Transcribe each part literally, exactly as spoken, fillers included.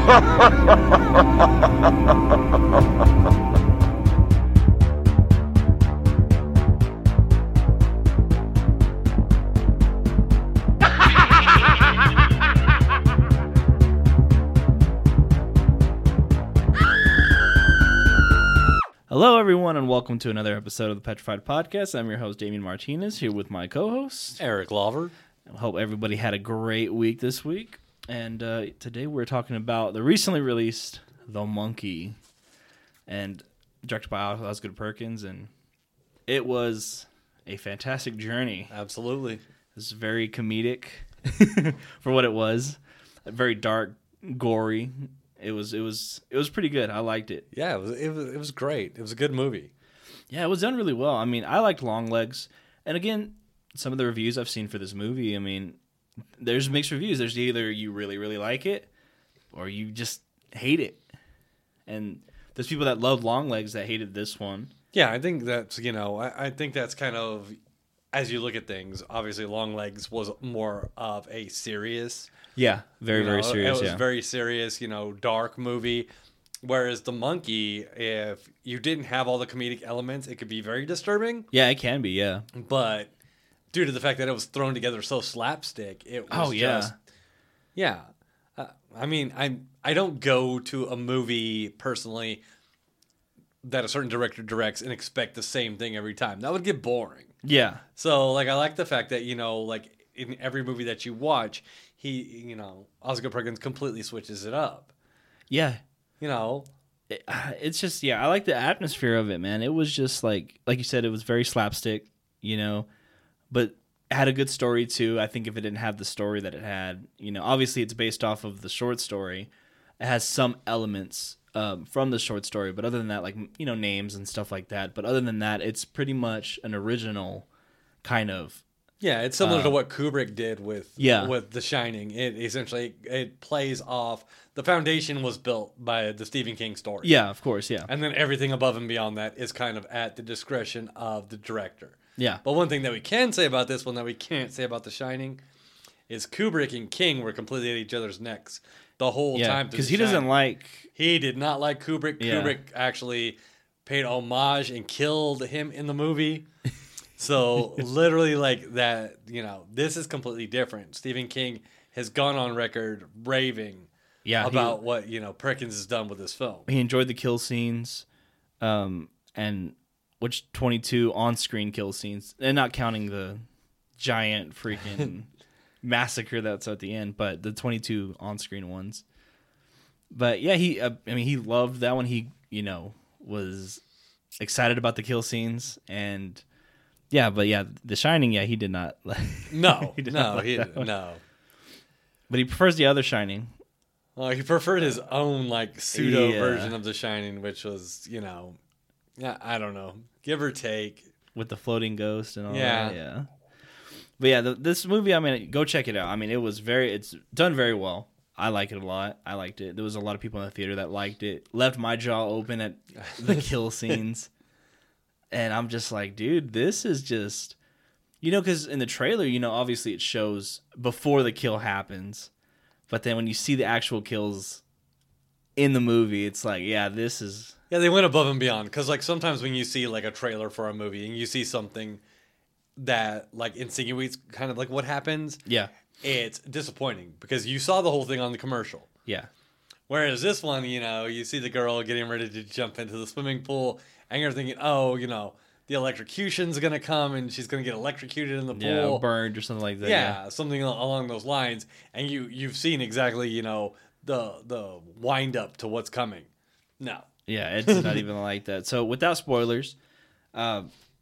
Hello, everyone, and welcome to another episode of the Petrified Podcast. I'm your host, Damien Martinez, here with my co-host, Eric Lawver. I hope everybody had a great week this week. And uh, today we're talking about the recently released The Monkey, and directed by Osgood Perkins. And it was a fantastic journey. Absolutely. It was very comedic for what it was. Very dark, gory. It was it was it was pretty good. I liked it. Yeah, it was it was it was great. It was a good movie. Yeah, it was done really well. I mean, I liked Longlegs, and again, some of the reviews I've seen for this movie, I mean, there's mixed reviews. There's either you really really like it, or you just hate it. And there's people that love Longlegs that hated this one. Yeah, I think that's you know I, I think that's kind of, as you look at things, obviously Longlegs was more of a serious. Yeah, very, very know, serious. It was yeah. very serious, you know, dark movie. Whereas The Monkey, if you didn't have all the comedic elements, it could be very disturbing. Yeah, it can be, yeah. But due to the fact that it was thrown together so slapstick, it was oh, yeah. just... Yeah. Uh, I mean, I I don't go to a movie, personally, that a certain director directs and expect the same thing every time. That would get boring. Yeah. So, like, I like the fact that, you know, like, in every movie that you watch... He, you know, Osgood Perkins completely switches it up. Yeah. You know, it, it's just, yeah, I like the atmosphere of it, man. It was just like, like you said, it was very slapstick, you know, but it had a good story too. I think if it didn't have the story that it had, you know, obviously it's based off of the short story. It has some elements um, from the short story, but other than that, like, you know, names and stuff like that. But other than that, it's pretty much an original kind of. Yeah, it's similar uh, to what Kubrick did with yeah. with The Shining. It essentially it plays off the foundation was built by the Stephen King story. Yeah, of course, yeah. And then everything above and beyond that is kind of at the discretion of the director. Yeah. But one thing that we can say about this one that we can't say about The Shining is Kubrick and King were completely at each other's necks the whole yeah, time. Because he doesn't like... He did not like Kubrick. Yeah. Kubrick actually paid homage and killed him in the movie. So literally like that, you know, this is completely different. Stephen King has gone on record raving yeah, about he, what, you know, Perkins has done with this film. He enjoyed the kill scenes, um, and which twenty-two on-screen kill scenes, and not counting the giant freaking massacre that's at the end, but the twenty-two on-screen ones. But yeah, he, uh, I mean, he loved that one. He, you know, was excited about the kill scenes and... Yeah, but yeah, The Shining, yeah, he did not. No, he did no, not like he that one. no. But he prefers the other Shining. Well, he preferred his own like pseudo Yeah. version of The Shining, which was, you know, yeah, I don't know, give or take, With the floating ghost and all Yeah. that, yeah. But yeah, the, this movie, I mean, go check it out. I mean, it was very, it's done very well. I like it a lot. I liked it. There was a lot of people in the theater that liked it. Left my jaw open at the kill scenes. And I'm just like, dude, this is just, you know, because in the trailer, you know, obviously it shows before the kill happens. But then when you see the actual kills in the movie, it's like, yeah, this is. Yeah, they went above and beyond. Because, like, sometimes when you see, like, a trailer for a movie and you see something that, like, insinuates kind of like what happens. Yeah. It's disappointing because you saw the whole thing on the commercial. Yeah. Whereas this one, you know, you see the girl getting ready to jump into the swimming pool. And you're thinking, oh, you know, the electrocution's going to come and she's going to get electrocuted in the pool. Yeah, burned or something like that. Yeah, Yeah, something along those lines. And you, you've seen exactly, you know, the the wind up to what's coming. No. Yeah, it's not even like that. So without spoilers, uh,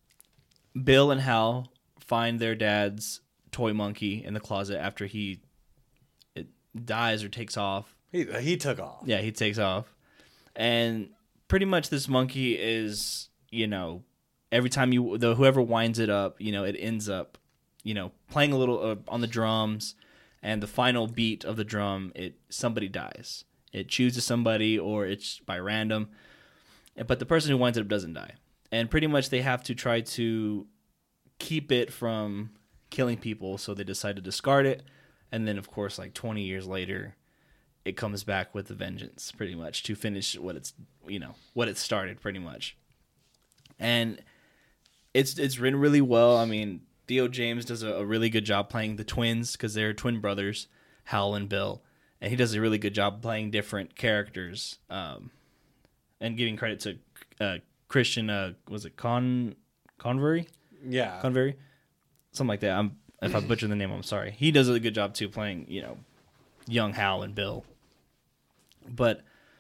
Bill and Hal find their dad's toy monkey in the closet after he it dies or takes off. He, he took off. Yeah, he takes off. And pretty much this monkey is, you know, every time you, the whoever winds it up, you know, it ends up, you know, playing a little uh, on the drums, and the final beat of the drum, it somebody dies. It chooses somebody, or it's by random, but the person who winds it up doesn't die. And pretty much they have to try to keep it from killing people, so they decide to discard it. And then, of course, like twenty years later, it comes back with a vengeance, pretty much, to finish what it's you know what it started, pretty much. And it's it's written really well. I mean, Theo James does a, a really good job playing the twins because they're twin brothers, Hal and Bill, and he does a really good job playing different characters. Um, and giving credit to uh, Christian, uh, was it Con Convery? Yeah, Convery, something like that. I'm if I butcher the name, I'm sorry. He does a good job too playing you know young Hal and Bill. But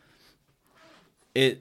it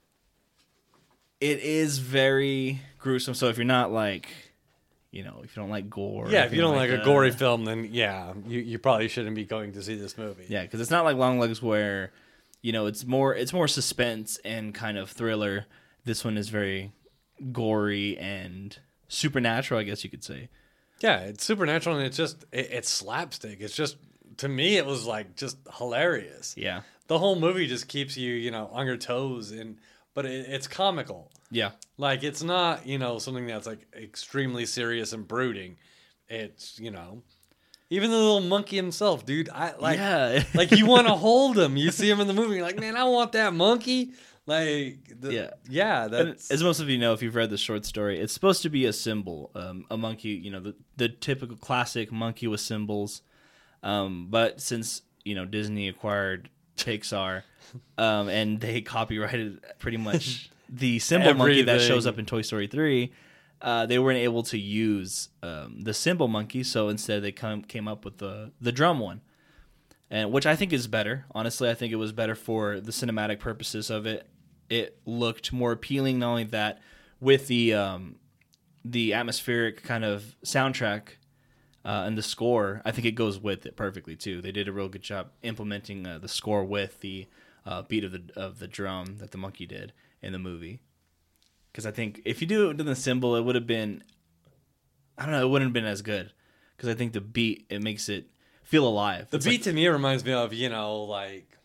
it is very gruesome. So if you're not like, you know, if you don't like gore, yeah, if you don't like, like a uh, gory film, then yeah, you, you probably shouldn't be going to see this movie. Yeah, because it's not like Long Legs where, you know, it's more it's more suspense and kind of thriller. This one is very gory and supernatural, I guess you could say. Yeah, it's supernatural and it's just it, it's slapstick. It's just to me, it was like just hilarious. Yeah. The whole movie just keeps you, you know, on your toes, and but it, it's comical. Yeah. Like, it's not, you know, something that's, like, extremely serious and brooding. It's, you know, even the little monkey himself, dude. I like, yeah. like you want to hold him. You see him in the movie, you're like, man, I want that monkey. Like, the, yeah, yeah. That's as most of you know, if you've read the short story, it's supposed to be a symbol, um, a monkey. You know, the the typical classic monkey with symbols. Um, but since you know Disney acquired Pixar, um, and they copyrighted pretty much the symbol monkey that shows up in Toy Story three, uh, they weren't able to use um, the symbol monkey, so instead they come, came up with the the drum one, and which I think is better. Honestly, I think it was better for the cinematic purposes of it. It looked more appealing. Not only that, with the um, the atmospheric kind of soundtrack. Uh, and the score, I think it goes with it perfectly too. They did a real good job implementing uh, the score with the uh, beat of the of the drum that the monkey did in the movie. Because I think if you do it to the symbol, it would have been, I don't know, it wouldn't have been as good. Because I think the beat, it makes it feel alive. The it's beat like, to me reminds me of, you know, like,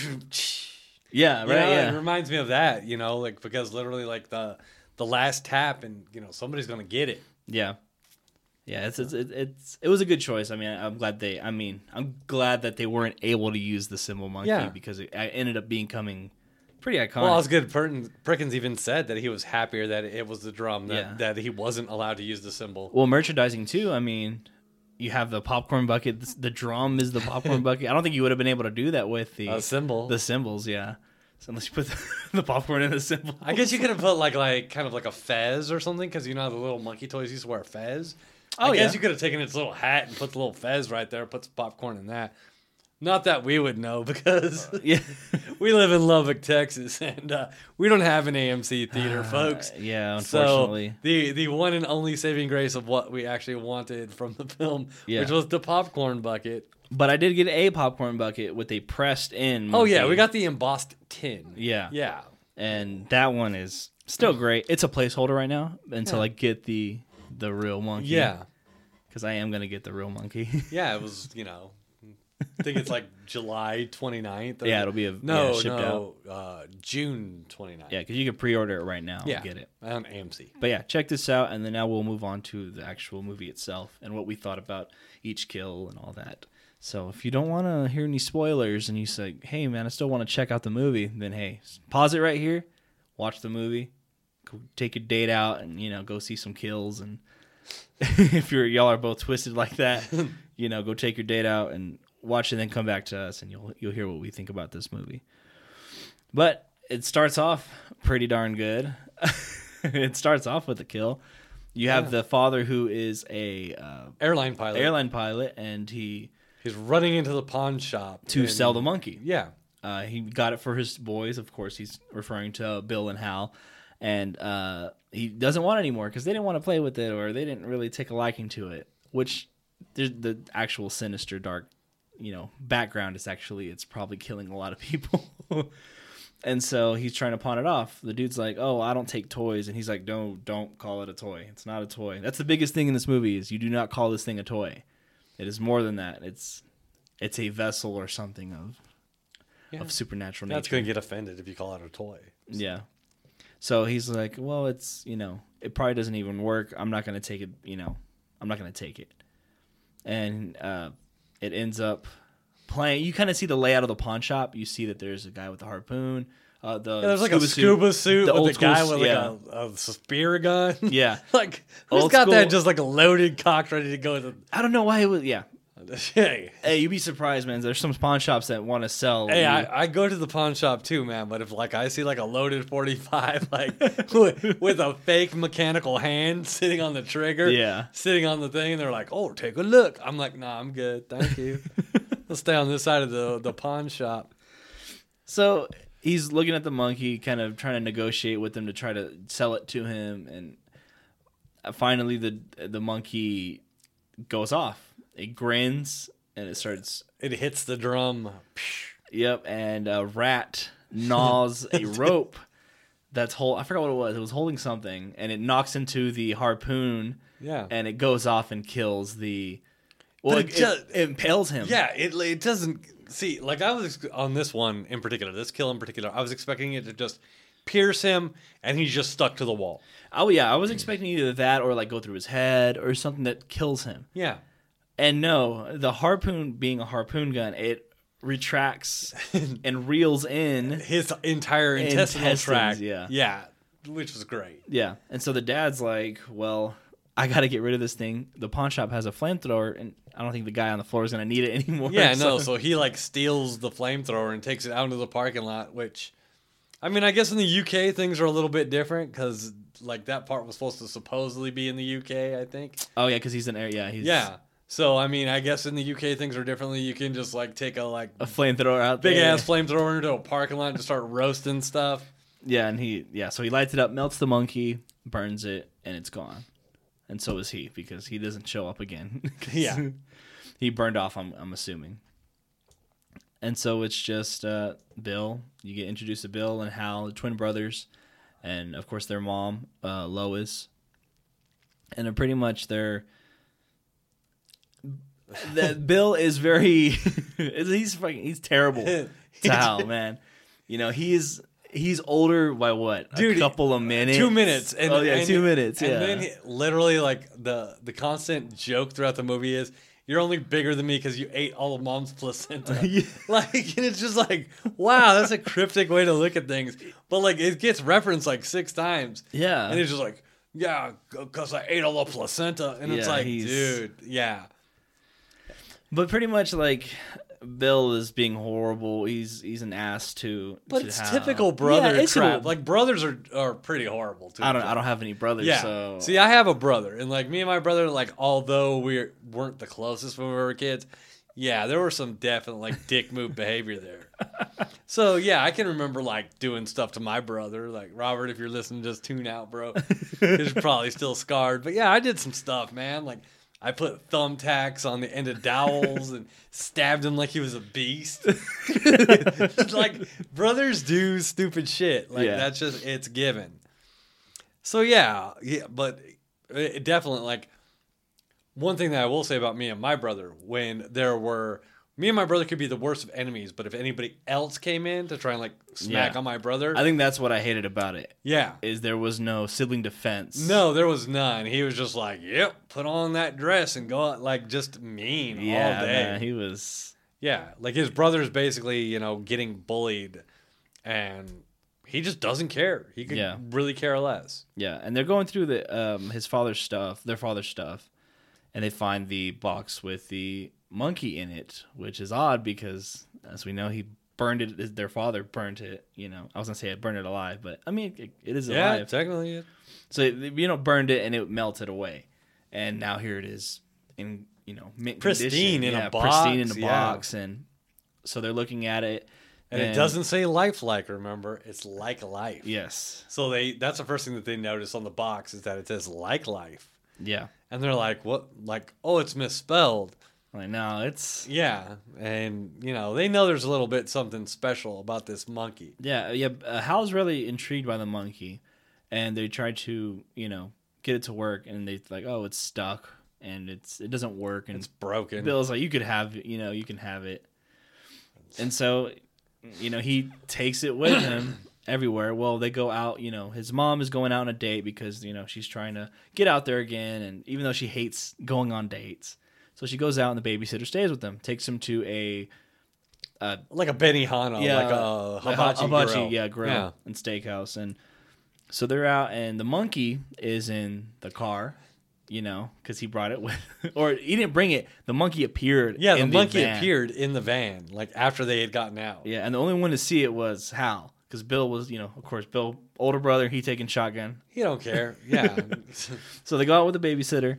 yeah, right, you know, yeah, it reminds me of that, you know, like because literally like the the last tap and you know somebody's gonna get it. yeah. Yeah, it's, it's it's it was a good choice. I mean, I'm glad they. I mean, I'm glad that they weren't able to use the symbol monkey Yeah. because it ended up becoming pretty iconic. Well, it's good. Perkins, Perkins even said that he was happier that it was the drum that, Yeah. that he wasn't allowed to use the symbol. Well, merchandising too. I mean, you have the popcorn bucket. The drum is the popcorn bucket. I don't think you would have been able to do that with the A symbol. the symbols. Yeah, so unless you put the, the popcorn in the symbol. I guess you could have put like like kind of like a fez or something because you know how the little monkey toys used to wear a fez. Oh, I guess yeah. you could have taken its little hat and put the little fez right there, put some popcorn in that. Not that we would know because Yeah, we live in Lubbock, Texas, and uh, we don't have an A M C theater, folks. yeah. Unfortunately, So the the one and only saving grace of what we actually wanted from the film, Yeah. which was the popcorn bucket. but I did get a popcorn bucket with a pressed in. Oh yeah, monkey. we got the embossed tin. Yeah, Yeah. and that one is still great. It's a placeholder right now until Yeah. I get the the real monkey. Yeah. because I am gonna get the real monkey. Yeah, it was, you know, I think it's like July twenty-ninth. Or, Yeah, it'll be a- no, yeah, shipped no, uh, June twenty-ninth. Yeah, because you can pre-order it right now yeah, and get it. on A M C. But yeah, check this out, and then now we'll move on to the actual movie itself and what we thought about each kill and all that. So if you don't want to hear any spoilers and you say, hey, man, I still want to check out the movie, then hey, pause it right here, watch the movie, go take your date out and, you know, go see some kills. And if you're y'all are both twisted like that, you know, go take your date out and watch it and then come back to us and you'll you'll hear what we think about this movie. But it starts off pretty darn good. It starts off with a kill. You have Yeah. the father who is a uh, Airline pilot. airline pilot, and he He's running into the pawn shop to and- sell the monkey. Yeah. Uh, he got it for his boys. Of course, he's referring to Bill and Hal, and uh, he doesn't want it anymore because they didn't want to play with it or they didn't really take a liking to it. Which there's the actual sinister, dark, you know, background is actually it's probably killing a lot of people. And so he's trying to pawn it off. The dude's like, "Oh, I don't take toys," and he's like, "No, don't call it a toy. It's not a toy." That's the biggest thing in this movie is you do not call this thing a toy. It is more than that. It's it's a vessel or something of Yeah. of supernatural nature. That's going to get offended if you call it a toy. Yeah. So he's like, "Well, it's you know, it probably doesn't even work. I'm not gonna take it. You know, I'm not gonna take it." And uh, it ends up playing. You kind of see the layout of the pawn shop. You see that there's a guy with a harpoon. Uh, the Yeah, there's like a scuba suit, the with old a guy school- with yeah. like a, a spear gun. Yeah. Like, who's Old got school- that just like a loaded cock ready to go? To I don't know why it was. Yeah. hey, Hey, you'd be surprised, man. There's some pawn shops that want to sell. hey, you- I, I go to the pawn shop too, man. But if like I see like a loaded forty-five, like with, with a fake mechanical hand sitting on the trigger, Yeah. sitting on the thing, and they're like, "Oh, take a look." I'm like, "Nah, I'm good, thank you." Let's stay on this side of the the pawn shop. So he's looking at the monkey, kind of trying to negotiate with him to try to sell it to him, and finally the the monkey goes off. It grins and it starts. It hits the drum. Yep, and a rat gnaws a rope that's hold. I forgot what it was. It was holding something, and it knocks into the harpoon, Yeah. and it goes off and kills the. Well, But it, it ju- it, it impales him. Yeah, it it doesn't see like I was on this one in particular, this kill in particular. I was expecting it to just pierce him, and he's just stuck to the wall. Oh yeah, I was expecting either that or like go through his head or something that kills him. Yeah, And no, the harpoon being a harpoon gun, it retracts and reels in. his entire intestinal Intestines, tract. yeah. yeah, which was great. Yeah. And so the dad's like, well, I got to get rid of this thing. The pawn shop has a flamethrower, and I don't think the guy on the floor is going to need it anymore. Yeah, no. So he like steals the flamethrower and takes it out into the parking lot. Which, I mean, I guess in the U K things are a little bit different because like that part was supposed to supposedly be in the U K. I think. Oh, yeah, because he's an air. Yeah, he's Yeah. So I mean, I guess in the U K things are differently. You can just like take a like a flamethrower out there. big ass flamethrower into a parking lot and just start roasting stuff. Yeah, and he, yeah, so he lights it up, melts the monkey, burns it, and it's gone. And so is he, because he doesn't show up again. Yeah. He burned off, I'm, I'm assuming. And so it's just uh, Bill. You get introduced to Bill and Hal, the twin brothers, and of course their mom, uh, Lois. And they're pretty much they're. That Bill is very. he's fucking. He's terrible to Hal, man. You know he's he's older by what? Dude, a couple of minutes. Two minutes. And, oh yeah, and- two minutes. And Yeah. then he, literally, like the the constant joke throughout the movie is, "You're only bigger than me because you ate all of mom's placenta." Yeah. Like, and it's just like, wow, that's a cryptic way to look at things. But like, it gets referenced like six times, Yeah. and it's just like, yeah, because I ate all the placenta, and it's Yeah, like, he's- dude, yeah. But pretty much like Bill is being horrible. He's he's an ass to. But to it's Hal. typical brother Yeah, it's crap. a- Like brothers are, are pretty horrible too. I don't I don't have any brothers. Yeah. So See, I have a brother, and like me and my brother, like although we weren't the closest when we were kids, yeah, there were some definite like dick move behavior there. So yeah, I can remember like doing stuff to my brother. Like Robert, if you're listening, just tune out, bro. 'Cause you're probably still scarred. But yeah, I did some stuff, man. Like I put thumbtacks on the end of dowels and stabbed him like he was a beast. Like brothers do stupid shit. Like Yeah. that's just it's given. So yeah, yeah, but it definitely like one thing that I will say about me and my brother when there were me and my brother could be the worst of enemies, but if anybody else came in to try and like smack Yeah. on my brother, I think that's what I hated about it. yeah. Is there was no sibling defense. No, there was none. He was just like, "Yep, put on that dress and go out," like just mean Yeah, all day. man, he was. Yeah, like his brother's basically, you know, getting bullied, and he just doesn't care. He could Yeah. really care less. Yeah, and they're going through the um his father's stuff, their father's stuff, and they find the box with the monkey in it, which is odd because, as we know, he burned it. Their father burned it. You know, I was gonna say it burned it alive, but I mean, it, it is Yeah, alive. technically. So you know, burned it and it melted away, and now here it is in you know mint Pristine condition. in a yeah, box, pristine in a yeah. box, and so they're looking at it, And, it doesn't say lifelike, remember? It's like life. Yes. So they that's the first thing that they notice on the box is that it says like life. Yeah. And they're like, what? Like, oh, it's misspelled. Like no, it's Yeah. And, you know, they know there's a little bit something special about this monkey. yeah, yeah. Uh, Hal's really intrigued by the monkey, and they try to you know get it to work, and they like, oh, it's stuck, and it's it doesn't work, and It's broken. Bill's like, you could have you know you can have it, and so you know he takes it with him everywhere. Well, they go out. You know, his mom is going out on a date because you know she's trying to get out there again, and even though she hates going on dates, so she goes out and the babysitter stays with them, takes him to a uh, like a Benihana, yeah, like a hibachi, hibachi grill. yeah, grill Yeah. and steakhouse. And so they're out, and the monkey is in the car, you know, because he brought it with, or he didn't bring it. The monkey appeared. Yeah, the in monkey van. appeared in the van, like after they had gotten out. Yeah, and the only one to see it was Hal, because Bill was, you know, of course, Bill, older brother, he taking shotgun. He don't care. Yeah. So they go out with the babysitter,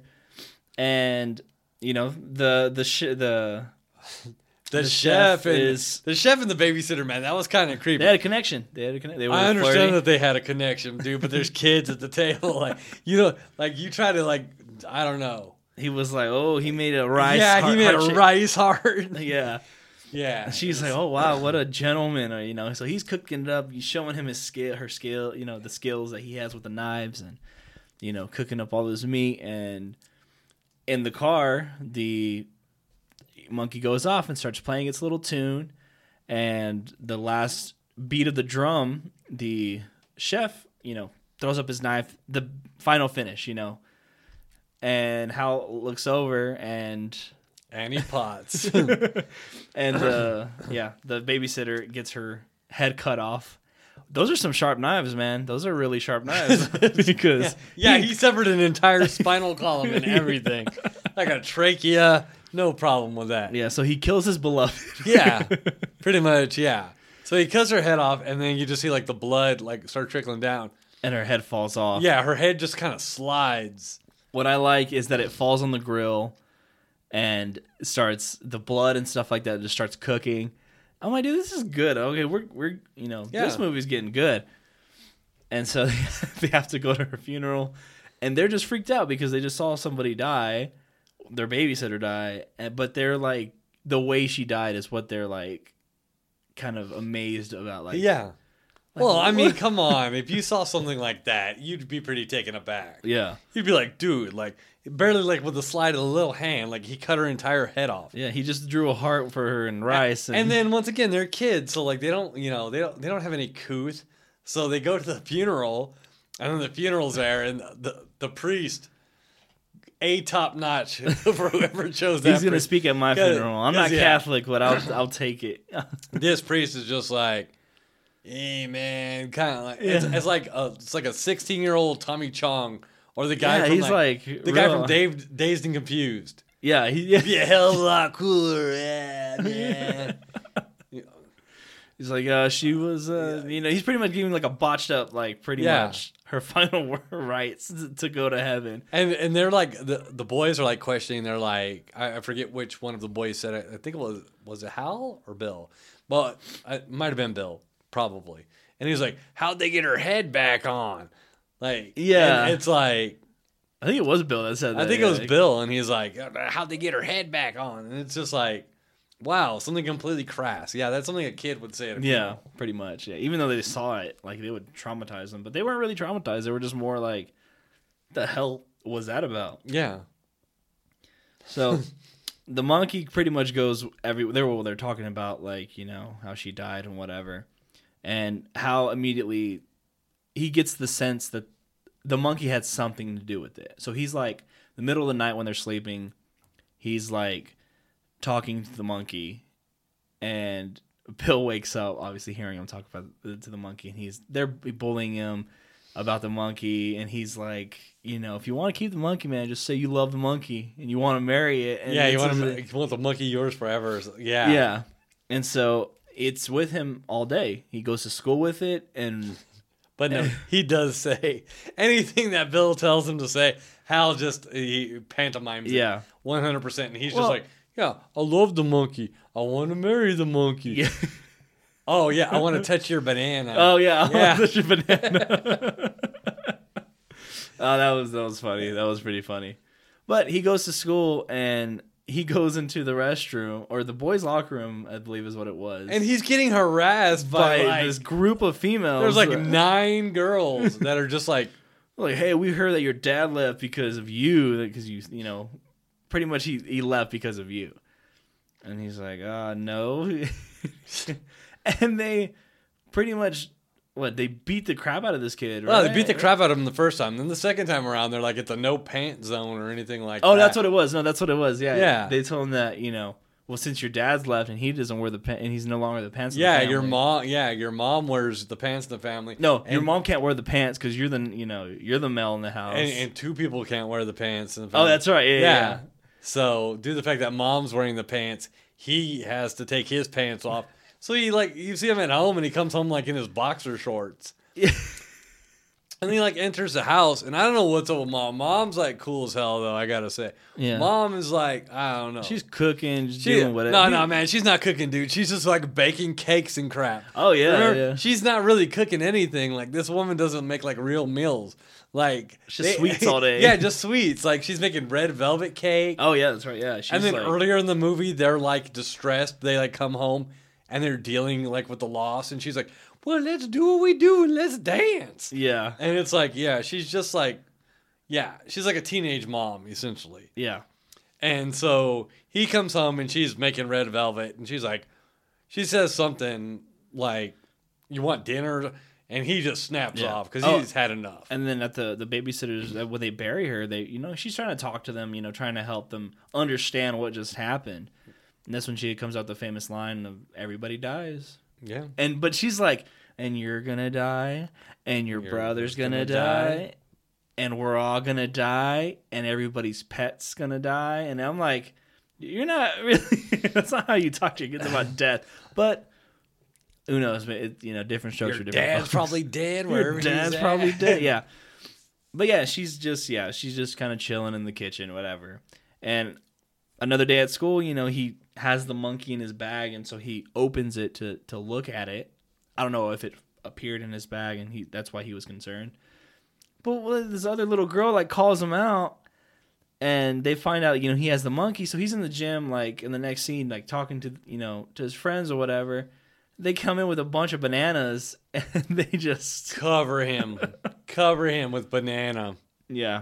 and you know the the sh- the The, The chef, chef and is- the chef and the babysitter, man, that was kind of creepy. they had a connection. They had a connection. They were I understand flirting. that they had a connection, dude, but there's kids at the table. Like you know, like you try to like I don't know. He was like, "Oh, he made a rice. yeah, heart, he made heart a shape." rice heart. Yeah. Yeah, She's like, "Oh wow, what a gentleman!" Or, you know, so he's cooking it up. He's showing him his skill, her skill, you know, the skills that he has with the knives, and you know, cooking up all this meat. And in the car, the monkey goes off and starts playing its little tune. And the last beat of the drum, the chef, you know, throws up his knife. The final finish, you know, and Hal looks over and. Annie Potts. And uh, yeah, the babysitter gets her head cut off. Those are some sharp knives, man. Those are really sharp knives. Because yeah, he severed an entire spinal column and everything, like a trachea. No problem with that. yeah, so he kills his beloved. Yeah, pretty much. Yeah. So he cuts her head off, and then you just see like the blood like start trickling down. And her head falls off. Yeah, her head just kind of slides. What I like is that it falls on the grill and starts the blood and stuff like that just starts cooking. I'm like, dude, this is good. Okay, we're we're you know Yeah. this movie's getting good. And so they have to go to her funeral, and they're just freaked out because they just saw somebody die, their babysitter die, and, but they're like the way she died is what they're like kind of amazed about. Like, Yeah. like, Well, I mean, what? come on. If you saw something like that, you'd be pretty taken aback. yeah, You'd be like, dude, like barely like with the slide of a little hand, like he cut her entire head off. yeah. He just drew a heart for her and rice, and, And then once again, they're kids, so like they don't, you know, they don't, they don't have any couth. So they go to the funeral, and then the funeral's there, and the the priest, a top notch for whoever chose that. he's gonna priest. speak at my 'Cause- funeral. I'm 'cause, not yeah. Catholic, but I'll I'll take it. This priest is just like, hey man, kind of like it's, Yeah. it's like a, it's like a sixteen year old Tommy Chong or the guy Yeah, from he's like, like the guy real- from Dave, Dazed and Confused. Yeah, he, yeah. Be a hell of a lot cooler, yeah, man. He's like, uh, she was, uh, you know, he's pretty much giving like a botched up, like pretty Yeah. much her final rights to go to heaven. And and they're like the the boys are like questioning. They're like, I, I forget which one of the boys said it. I think it was was it Hal or Bill, but it might have been Bill probably. And he's like, how'd they get her head back on? Like, Yeah. and it's like I think it was Bill that said that. I think it was yeah. Bill, and he's like, how'd they get her head back on? And it's just like, wow, something completely crass. Yeah, that's something a kid would say at a Yeah, funeral. pretty much. Yeah, even though they saw it, like they would traumatize them, but they weren't really traumatized. They were just more like, the hell was that about? Yeah. So, the monkey pretty much goes every. They were they're talking about like you know how she died and whatever, and how immediately he gets the sense that the monkey had something to do with it. So he's like the middle of the night when they're sleeping, he's like talking to the monkey, and Bill wakes up, obviously hearing him talk about to the monkey, and he's they're bullying him about the monkey, and he's like, you know, if you want to keep the monkey, man, just say you love the monkey and you want to marry it. And Yeah, you it's want, a- to, you want the monkey yours forever. So- yeah. yeah, and so it's with him all day. He goes to school with it, and But no, he does say anything that Bill tells him to say, Hal just he pantomimes it yeah, one hundred percent. And he's Well- just like, yeah, I love the monkey. I want to marry the monkey. yeah. Oh, yeah, I want to touch your banana. Oh yeah, Yeah. I'll touch your banana. Oh, that was that was funny. That was pretty funny. But he goes to school and he goes into the restroom or the boys' locker room, I believe is what it was. And he's getting harassed by, by like, this group of females. there's like that- nine girls that are just like, like, hey, we heard that your dad left because of you, because you, you know, pretty much he he left because of you. And he's like, uh, no. And they pretty much, what, they beat the crap out of this kid, right? well, they beat the crap out of him the first time. Then the second time around, they're like at the no pant zone or anything like that. Oh, that's what it was. No, that's what it was. Yeah. Yeah. They told him that, you know, well, since your dad's left and he doesn't wear the pants, and he's no longer the pants. Yeah, of the your family. mom. Yeah, your mom wears the pants in the family. No, and, your mom can't wear the pants because you're the you know you're the male in the house. and, and two people can't wear the pants in the family. Oh, that's right. Yeah, yeah. yeah. So, due to the fact that mom's wearing the pants, he has to take his pants off. So he like you see him at home, and he comes home like in his boxer shorts. Yeah. And he like enters the house, and I don't know what's up with mom. Mom's like cool as hell, though. I gotta say, Yeah. Mom is like I don't know. She's cooking, just She, doing whatever. no, no, man, she's not cooking, dude. She's just like baking cakes and crap. Oh yeah, Remember? yeah. She's not really cooking anything. Like this woman doesn't make like real meals. Like It's just sweets all day. Yeah, just sweets. Like she's making red velvet cake. Oh yeah, that's right. Yeah, she's and then like, earlier in the movie, they're like distressed. They like come home and they're dealing like with the loss, and she's like, "Well, let's do what we do and let's dance." yeah, And it's like, yeah, she's just like, yeah, she's like a teenage mom essentially. yeah, And so he comes home and she's making red velvet, and she's like, she says something like, "You want dinner?" And he just snaps Yeah. off because Oh. he's had enough. and then at the the babysitters uh, when they bury her, they you know she's trying to talk to them, you know, trying to help them understand what just happened. And that's when she comes out the famous line of "Everybody dies," Yeah. and but she's like, "And you're gonna die, and your, Your brother's brother's gonna, gonna die, die. and we're all gonna die, and everybody's pet's gonna die." And I'm like, "You're not really. That's not how you talk to your kids about death." But who knows? It, you know, different strokes Your for different dad's folks. probably dead. Your Wherever dad's he's probably at. dead. Yeah. But yeah, she's just yeah, she's just kind of chilling in the kitchen, whatever. And another day at school, you know, he has the monkey in his bag, and so he opens it to to look at it. I don't know if it appeared in his bag, and he that's why he was concerned. But this other little girl like calls him out, and they find out you know he has the monkey. So he's in the gym, like in the next scene, like talking to you know to his friends or whatever. They come in with a bunch of bananas, and they just Cover him. Cover him with banana. yeah.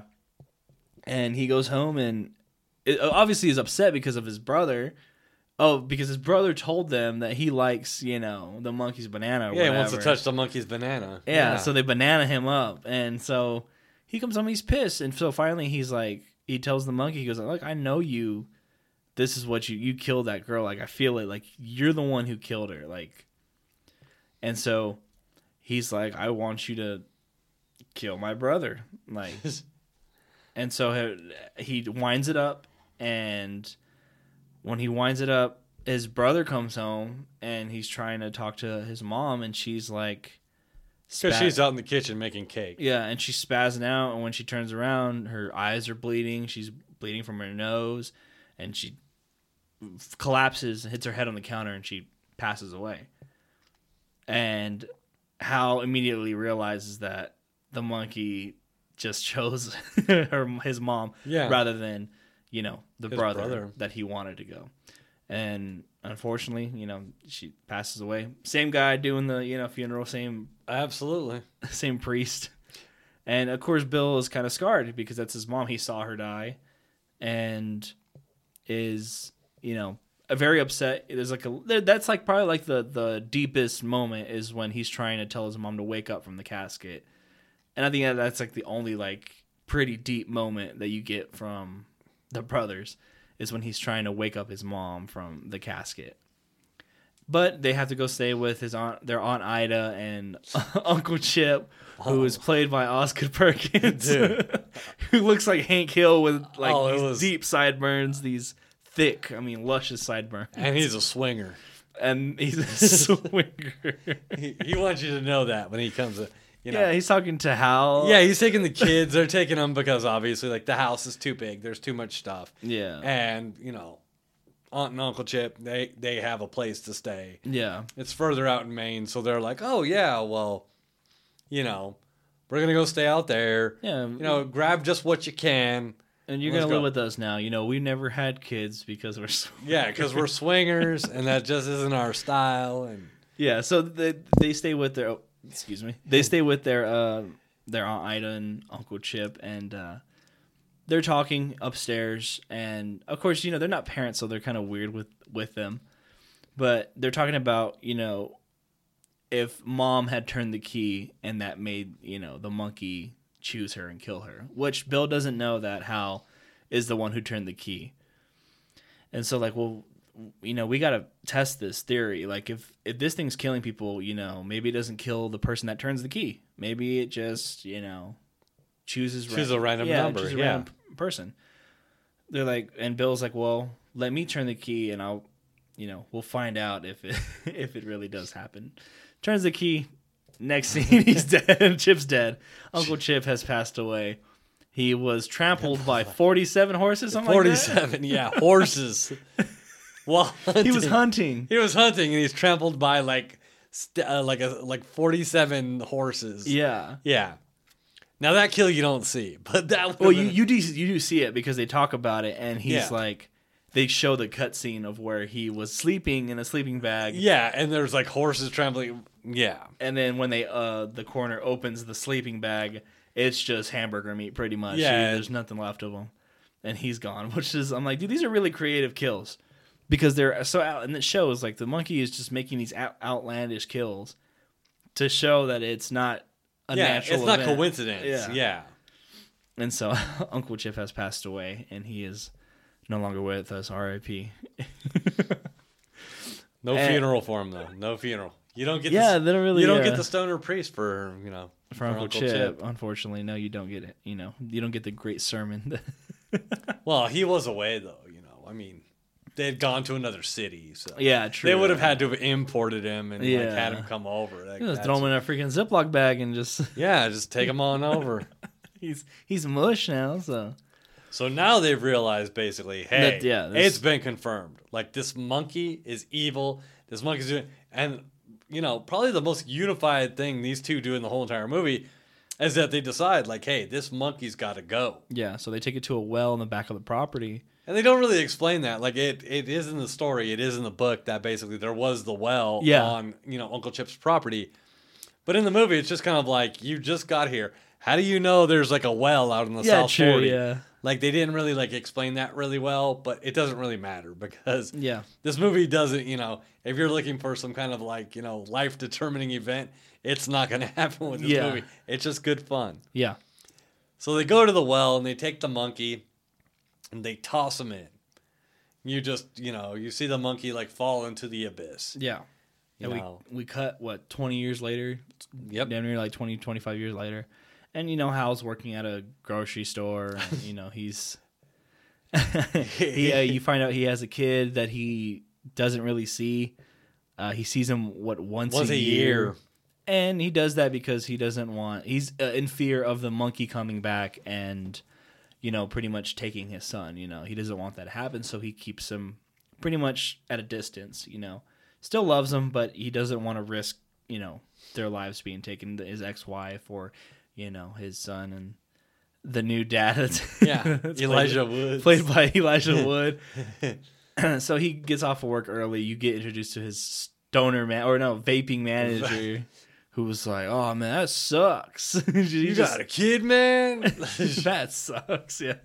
And he goes home and it, obviously is upset because of his brother. Oh, because his brother told them that he likes, you know, the monkey's banana or Yeah, he whatever. wants to touch the monkey's banana. Yeah, so they banana him up. And so he comes home, he's pissed. And so finally he's like, he tells the monkey, he goes, "Look, I know you. This is what you, you killed that girl. Like, I feel it. Like, you're the one who killed her. Like, and so he's like, I want you to kill my brother. Like, and so he, he winds it up, and when he winds it up, his brother comes home, and he's trying to talk to his mom, and she's like, Because spat- she's out in the kitchen making cake. yeah, and she's spazzing out, and when she turns around, her eyes are bleeding. She's bleeding from her nose, and she collapses and hits her head on the counter, and she passes away. And Hal immediately realizes that the monkey just chose her his mom Yeah. rather than, you know, the His brother, brother. that he wanted to go. And unfortunately, you know, she passes away. Same guy doing the, you know, funeral, same Absolutely. same priest. And of course Bill is kind of scarred because that's his mom. He saw her die and is, you know, very upset. There's like a that's like probably like the the deepest moment is when he's trying to tell his mom to wake up from the casket. And I think that that's like the only like pretty deep moment that you get from the brothers is when he's trying to wake up his mom from the casket. But they have to go stay with his aunt, their aunt Ida and Uncle Chip, who Oh. is played by Oscar Perkins, Dude. who looks like Hank Hill with like Oh, it these was- deep sideburns, these thick, I mean, luscious sideburns, And he's a swinger. and he's a swinger. He, he wants you to know that when he comes in. You know. Yeah, he's talking to Hal. Yeah, he's taking the kids. They're taking them because obviously, like, the house is too big. There's too much stuff. yeah, And, you know, Aunt and Uncle Chip, they, they have a place to stay. yeah, It's further out in Maine, so they're like, oh, yeah, well, you know, we're going to go stay out there. yeah. You know, grab just what you can. and you're let's gonna live go. with us now. You know, we never had kids because we're so Yeah, because we're swingers, and that just isn't our style. And yeah. So they they stay with their excuse me. They stay with their uh their Aunt Ida and Uncle Chip, and uh, they're talking upstairs. And of course, you know they're not parents, so they're kind of weird with with them. But they're talking about you know if Mom had turned the key and that made you know the monkey choose her and kill her, which Bill doesn't know that Hal is the one who turned the key. And so like, well, you know, we got to test this theory. Like, if, if this thing's killing people, you know, maybe it doesn't kill the person that turns the key. Maybe it just, you know, chooses Choose a random yeah, number. choose a yeah. random p- person. They're like, and Bill's like, well, let me turn the key and I'll, you know, we'll find out if it if it really does happen. Turns the key. Next scene, he's dead. Chip's dead. Uncle Chip has passed away. He was trampled by forty-seven horses. Something forty-seven, like that. yeah, horses. Well, He was hunting. He was hunting, and he's trampled by like, st- uh, like a like forty-seven horses. Yeah. yeah. Now that kill you don't see, but that Well, you you do you do see it because they talk about it, and he's Yeah. like, they show the cutscene of where he was sleeping in a sleeping bag. yeah, and there's like horses trampling. Yeah, And then when they uh the coroner opens the sleeping bag, it's just hamburger meat pretty much. Yeah. There's nothing left of him, and he's gone. Which is, I'm like, dude, these are really creative kills because they're so out. And it shows like the monkey is just making these out, outlandish kills to show that it's not a yeah, natural. it's not event. coincidence. Yeah. yeah. And so Uncle Chip has passed away, and he is no longer with us. R I P No And- funeral for him though. No funeral. You don't get. Yeah, the, they don't really. You don't uh, get the stoner priest for you know for Uncle, Chip. Unfortunately, no, you don't get it. You know, you don't get the great sermon. Well, he was away though. You know, I mean, they had gone to another city, so Yeah, true. they would have had to have imported him and like, Yeah. had him come over. Like, Just that's- throw him in a freaking Ziploc bag and just yeah, just take him on over. he's he's mush now. So So now they've realized basically, hey, That- yeah, this- it's been confirmed. Like this monkey is evil. This monkey's doing, and you know, probably the most unified thing these two do in the whole entire movie is that they decide, like, hey, this monkey's got to go. yeah, so they take it to a well in the back of the property. And they don't really explain that. Like it, it is in the story. It is in the book that basically there was the well Yeah. on you know Uncle Chip's property. But in the movie, it's just kind of like you just got here. How do you know there's like a well out in the Yeah, South true, forty? yeah. Like they didn't really like explain that really well, but it doesn't really matter because Yeah, this movie doesn't. You know, if you're looking for some kind of like you know life determining event, it's not going to happen with this Yeah. movie. It's just good fun. yeah, So they go to the well and they take the monkey and they toss him in. You just, you know, you see the monkey like fall into the abyss. yeah. You And know. we we cut what twenty years later. Yep. Damn near like twenty, twenty-five years later. And you know, Hal's working at a grocery store. And, you know, he's he, uh, you find out he has a kid that he doesn't really see. Uh, he sees him what once, Once a, a year. year. And he does that because he doesn't want. He's uh, in fear of the monkey coming back and, you know, pretty much taking his son. You know, he doesn't want that to happen, so he keeps him pretty much at a distance. You know, still loves him, but he doesn't want to risk, you know, their lives being taken. His ex-wife or, you know, his son and the new dad. That's, Yeah, that's Elijah played, Woods. played by Elijah Wood. So he gets off of work early. You get introduced to his stoner man, or no, vaping manager, who was like, "Oh man, that sucks. you You just- got a kid, man. that sucks." Yeah.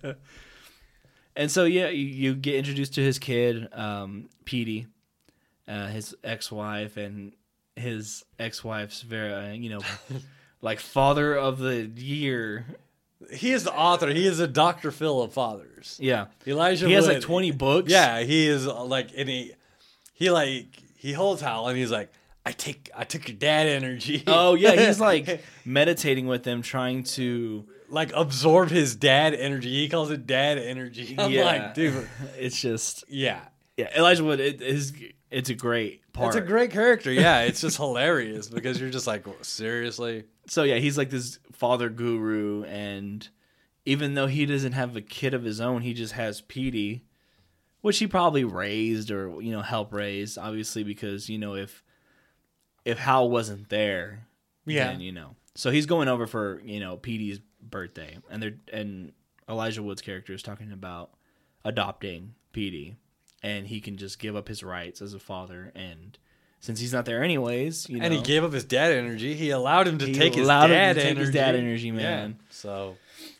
And so yeah, you, you get introduced to his kid, um, Petey, uh, his ex-wife, and his ex-wife's very, uh, you know, like father of the year. He is the author. He is a Doctor Phil of fathers. Yeah, Elijah. he has Wood, like twenty books. Yeah, he is uh, like, and he, he like he holds Hal, and he's like, I take, I took your dad energy. Oh yeah, he's like meditating with them, trying to. like absorb his dad energy. He calls it dad energy. I'm Yeah. like, dude, It's just yeah. yeah, Elijah Wood. It is it's a great part. It's a great character. Yeah, it's just hilarious because you're just like, seriously? So yeah, he's like this father guru, and even though he doesn't have a kid of his own, he just has Petey, which he probably raised or you know helped raise, obviously because you know if if Hal wasn't there, Yeah. then, you know. So he's going over for you know Petey's birthday, and they're and Elijah Wood's character is talking about adopting Petey, and he can just give up his rights as a father, and since he's not there anyways, you know, And he gave up his dad energy. He allowed him to He take his allowed him to dad take energy. his dad energy, man. Yeah. So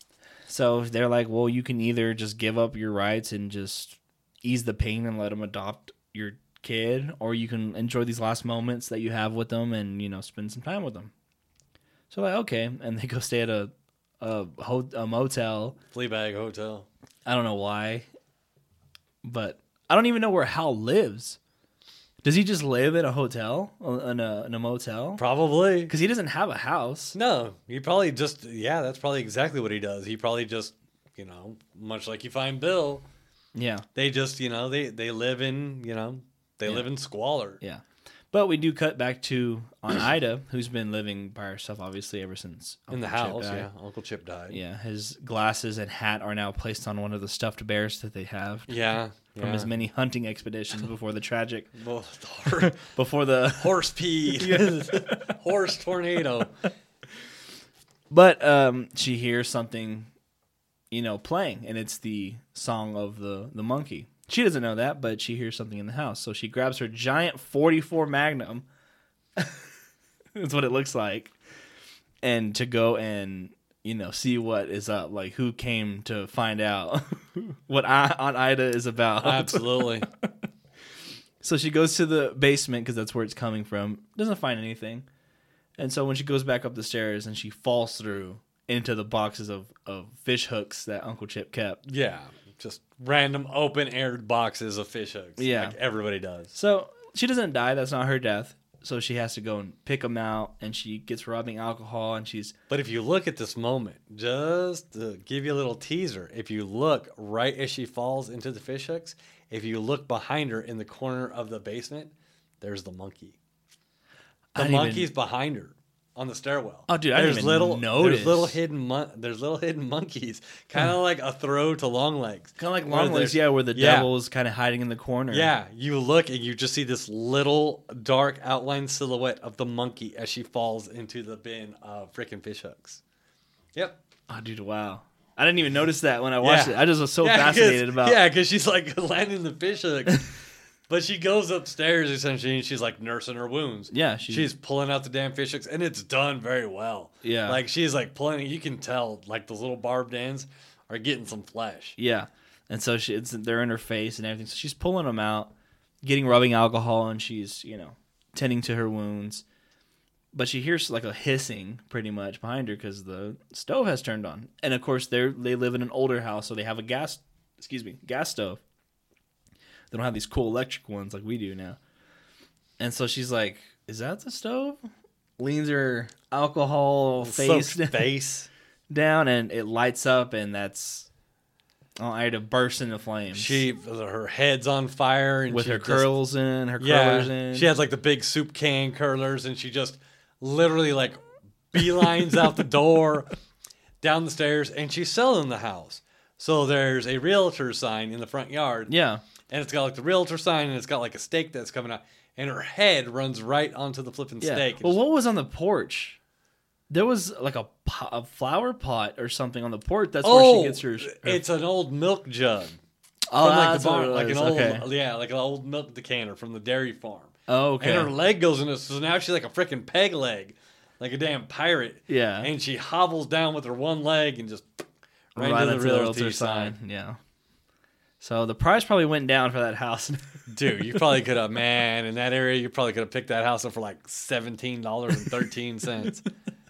So they're like, well, you can either just give up your rights and just ease the pain and let him adopt your kid, or you can enjoy these last moments that you have with them and, you know, spend some time with them. So like, okay. And they go stay at a, a, ho- a motel. Fleabag Hotel. I don't know why, but I don't even know where Hal lives. Does he just live in a hotel, in a, in a motel? Probably. Because he doesn't have a house. No, he probably just, yeah, that's probably exactly what he does. He probably just, you know, much like you find Bill, Yeah. they just, you know, they, they live in, you know, they Yeah. live in squalor. Yeah. But we do cut back to on Ida, who's been living by herself, obviously, ever since In the Uncle Chip house, died. yeah. Uncle Chip died. Yeah, his glasses and hat are now placed on one of the stuffed bears that they have Yeah. from yeah. his many hunting expeditions before the tragic, Well, hor- before the. horse pee. Horse tornado. But um, she hears something, you know, playing, and it's the song of the the monkey. She doesn't know that, but she hears something in the house, so she grabs her giant forty-four Magnum. That's what it looks like, and to go and you know see what is up, like who came to find out what I, Aunt Ida is about. Absolutely. So she goes to the basement because that's where it's coming from. Doesn't find anything, and so when she goes back up the stairs and she falls through into the boxes of, of fish hooks that Uncle Chip kept. Yeah. Just random open aired boxes of fish hooks. Yeah. Like everybody does. So she doesn't die. That's not her death. So she has to go and pick them out, and she gets rubbing alcohol, and she's But if you look at this moment, just to give you a little teaser, if you look right as she falls into the fish hooks, if you look behind her in the corner of the basement, there's the monkey. I The didn't even- monkey's behind her on the stairwell. Oh, dude, I there's didn't even little, notice. There's little hidden mon- there's little hidden monkeys, kind of like a throw to Longlegs. kind of like Where long legs, there's- yeah, where the yeah. devil is kind of hiding in the corner. Yeah, you look and you just see this little dark outline silhouette of the monkey as she falls into the bin of freaking fish hooks. Yep. Oh, dude, wow. I didn't even notice that when I watched Yeah. it. I just was so Yeah, 'cause- fascinated about. Yeah, because she's like landing the fish hook. But she goes upstairs essentially and she's like nursing her wounds. Yeah, she- she's pulling out the damn fish hooks and it's done very well. Yeah. Like she's like pulling, you can tell like those little barbed ends are getting some flesh. Yeah. And so she, it's, they're in her face and everything. So she's pulling them out, getting rubbing alcohol, and she's, you know, tending to her wounds. But she hears like a hissing pretty much behind her because the stove has turned on. And of course, they they live in an older house, so they have a gas, excuse me, gas stove. They don't have these cool electric ones like we do now. And so she's like, "Is that the stove?" Leans her alcohol face Soaked face. down, and it lights up, and that's oh, I had to burst into flames. She, her head's on fire and with she her just- curls in, her Yeah, curlers in. she has like the big soup can curlers, and she just literally like beelines out the door, down the stairs, and she's selling the house. So there's a realtor sign in the front yard, yeah, and it's got like the realtor sign, and it's got like a steak that's coming out, and her head runs right onto the flipping yeah. steak. Well, what was on the porch? There was like a, po- a flower pot or something on the porch. That's where oh, she gets her. her it's an old milk jug. oh, From like that's the what barn, it like an was. old, Okay. yeah, like an old milk decanter from the dairy farm. Oh, okay. And her leg goes in it, so now she's like a freaking peg leg, like a damn pirate. Yeah. And she hobbles down with her one leg and just right, right into into the the realty realtor sign. sign. Yeah. So the price probably went down for that house. Dude, you probably could have, man, in that area, you probably could have picked that house up for like seventeen dollars and thirteen cents.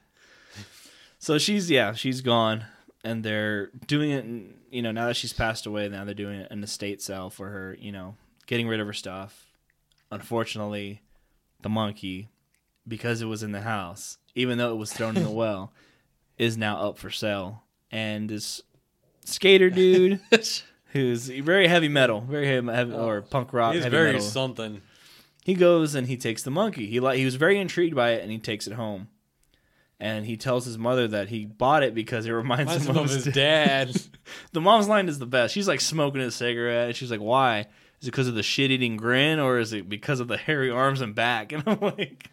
So she's yeah, she's gone, and they're doing it. In, you know, now that she's passed away, now they're doing an estate sale for her. You know, getting rid of her stuff. Unfortunately, the monkey, because it was in the house, even though it was thrown in the well, is now up for sale. And this skater dude, who's very heavy metal, very heavy, heavy or punk rock, He's heavy very metal. something. He goes and he takes the monkey. He like he was very intrigued by it, and he takes it home. And he tells his mother that he bought it because it reminds, Reminds him him of of his his dad. dad. The mom's line is the best. She's like smoking a cigarette. And she's like, "Why? Is it because of the shit-eating grin, or is it because of the hairy arms and back?" And I'm like,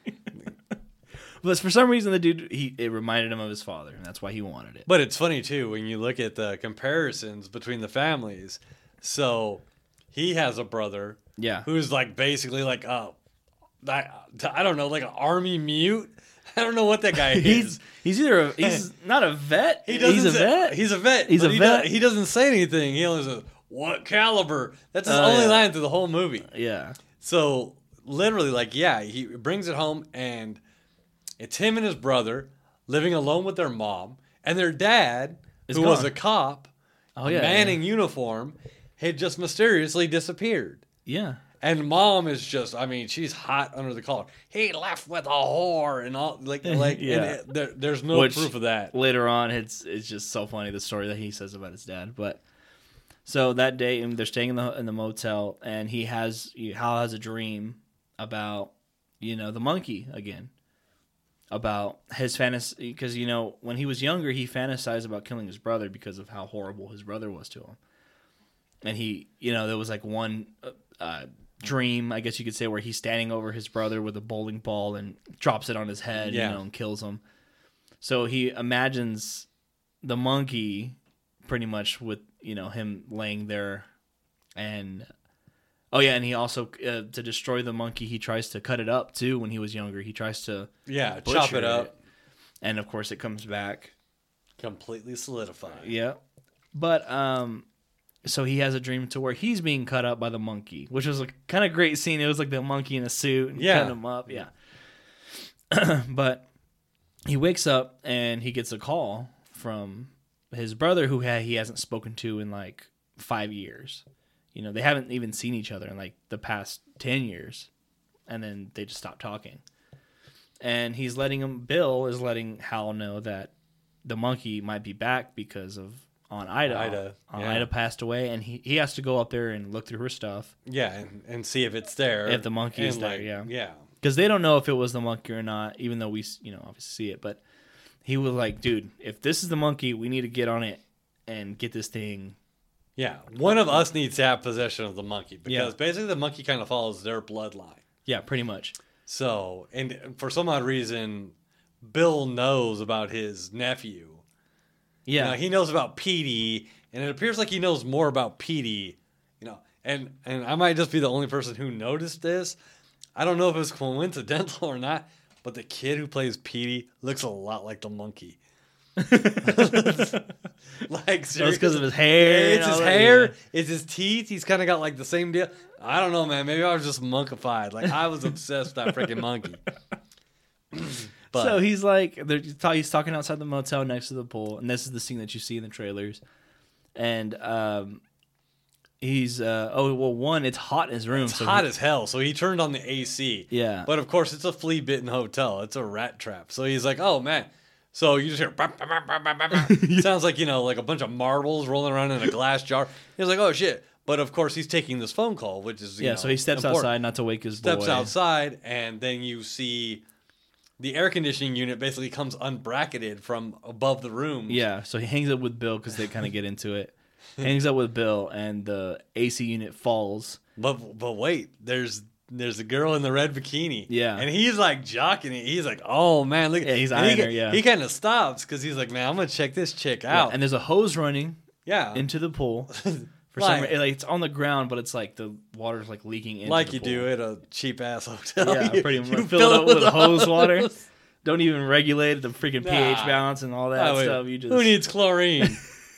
but for some reason, the dude he it reminded him of his father, and that's why he wanted it. But it's funny too when you look at the comparisons between the families. So he has a brother Yeah, who's like basically like a, I, I don't know, like an army mute. I don't know what that guy he's is. he's either a, he's not a vet. He doesn't he's a say- vet. He's a vet. He's but a he vet. does- he doesn't say anything. He only says, "What caliber?" That's his Oh, only yeah. line through the whole movie. yeah, So literally, like, yeah, he brings it home, and it's him and his brother living alone with their mom, and their dad, Is who was gone. a cop, Oh, a yeah, Manning uniform, had just mysteriously disappeared. Yeah. And mom is just, I mean, she's hot under the collar. He left with a whore and all, like, like, Yeah. and it, there, there's no Which, proof of that. Later on, it's it's just so funny the story that he says about his dad. But so that day, they're staying in the in the motel, and he has Hal has a dream about you know the monkey again, about his fantasy because you know when he was younger, he fantasized about killing his brother because of how horrible his brother was to him, and he you know there was like one. Uh, dream, I guess you could say, where he's standing over his brother with a bowling ball and drops it on his head, yeah. you know, and kills him. So he imagines the monkey pretty much with, you know, him laying there and oh yeah, and he also uh, to destroy the monkey, he tries to cut it up too when he was younger. He tries to yeah, chop it up. It. And of course it comes back completely solidified. Yeah. But um so he has a dream to where he's being cut up by the monkey, which was a kind of great scene. It was like the monkey in a suit and yeah. cutting him up. Yeah. But he wakes up and he gets a call from his brother who ha- he hasn't spoken to in like five years. You know, they haven't even seen each other in like the past ten years. And then they just stopped talking. And he's letting him, Bill is letting Hal know that the monkey might be back because of On Ida, Ida, on yeah. Ida passed away, and he, he has to go up there and look through her stuff. Yeah, and, and see if it's there. If the monkey is there, like, yeah, yeah. Because they don't know if it was the monkey or not, even though we, you know, obviously see it. But he was like, "Dude, if this is the monkey, we need to get on it and get this thing." Yeah, one of us needs to have possession of the monkey because Yeah. basically the monkey kind of follows their bloodline. Yeah, pretty much. So, and for some odd reason, Bill knows about his nephew. Yeah, You know, he knows about Petey, and it appears like he knows more about Petey. You know, and and I might just be the only person who noticed this. I don't know if it's coincidental or not, but the kid who plays Petey looks a lot like the monkey. Like seriously, that's because of his hair. it's and his all that, hair. yeah. It's his teeth. He's kind of got like the same deal. I don't know, man. Maybe I was just monkified. Like I was obsessed with that freaking monkey. But, so he's like, they're, he's talking outside the motel next to the pool, and this is the scene that you see in the trailers. And um, he's, uh, oh, well, one, it's hot in his room. it's so hot he, as hell. So he turned on the A C. Yeah. But of course, it's a flea bitten hotel. It's a rat trap. So he's like, oh man. So you just hear, bah, bah, bah, bah, bah, bah. Sounds like, you know, like a bunch of marbles rolling around in a glass jar. He's like, oh shit. But of course, he's taking this phone call, which is, you yeah, know, so he steps important. outside not to wake his Steps boy. outside, and then you see the air conditioning unit basically comes unbracketed from above the room. Yeah, so he hangs up with Bill because they kind of get into it. Hangs up with Bill, and the A C unit falls. But but wait, there's there's a girl in the red bikini. Yeah. And he's like jocking it. He's like, oh man, look. Yeah, he's and he, eyeing her, yeah. He kind of stops because he's like, man, I'm gonna check this chick Yeah, out. and there's a hose running yeah. into the pool. For Like- some reason, like, it's on the ground, but it's like the water's like leaking into like the you pool. do at a cheap ass hotel. Yeah, You- pretty much. you Fill it up with the hose water. hose. Don't even regulate the freaking pH Nah. balance and all that Oh, wait. stuff. You just Who needs chlorine?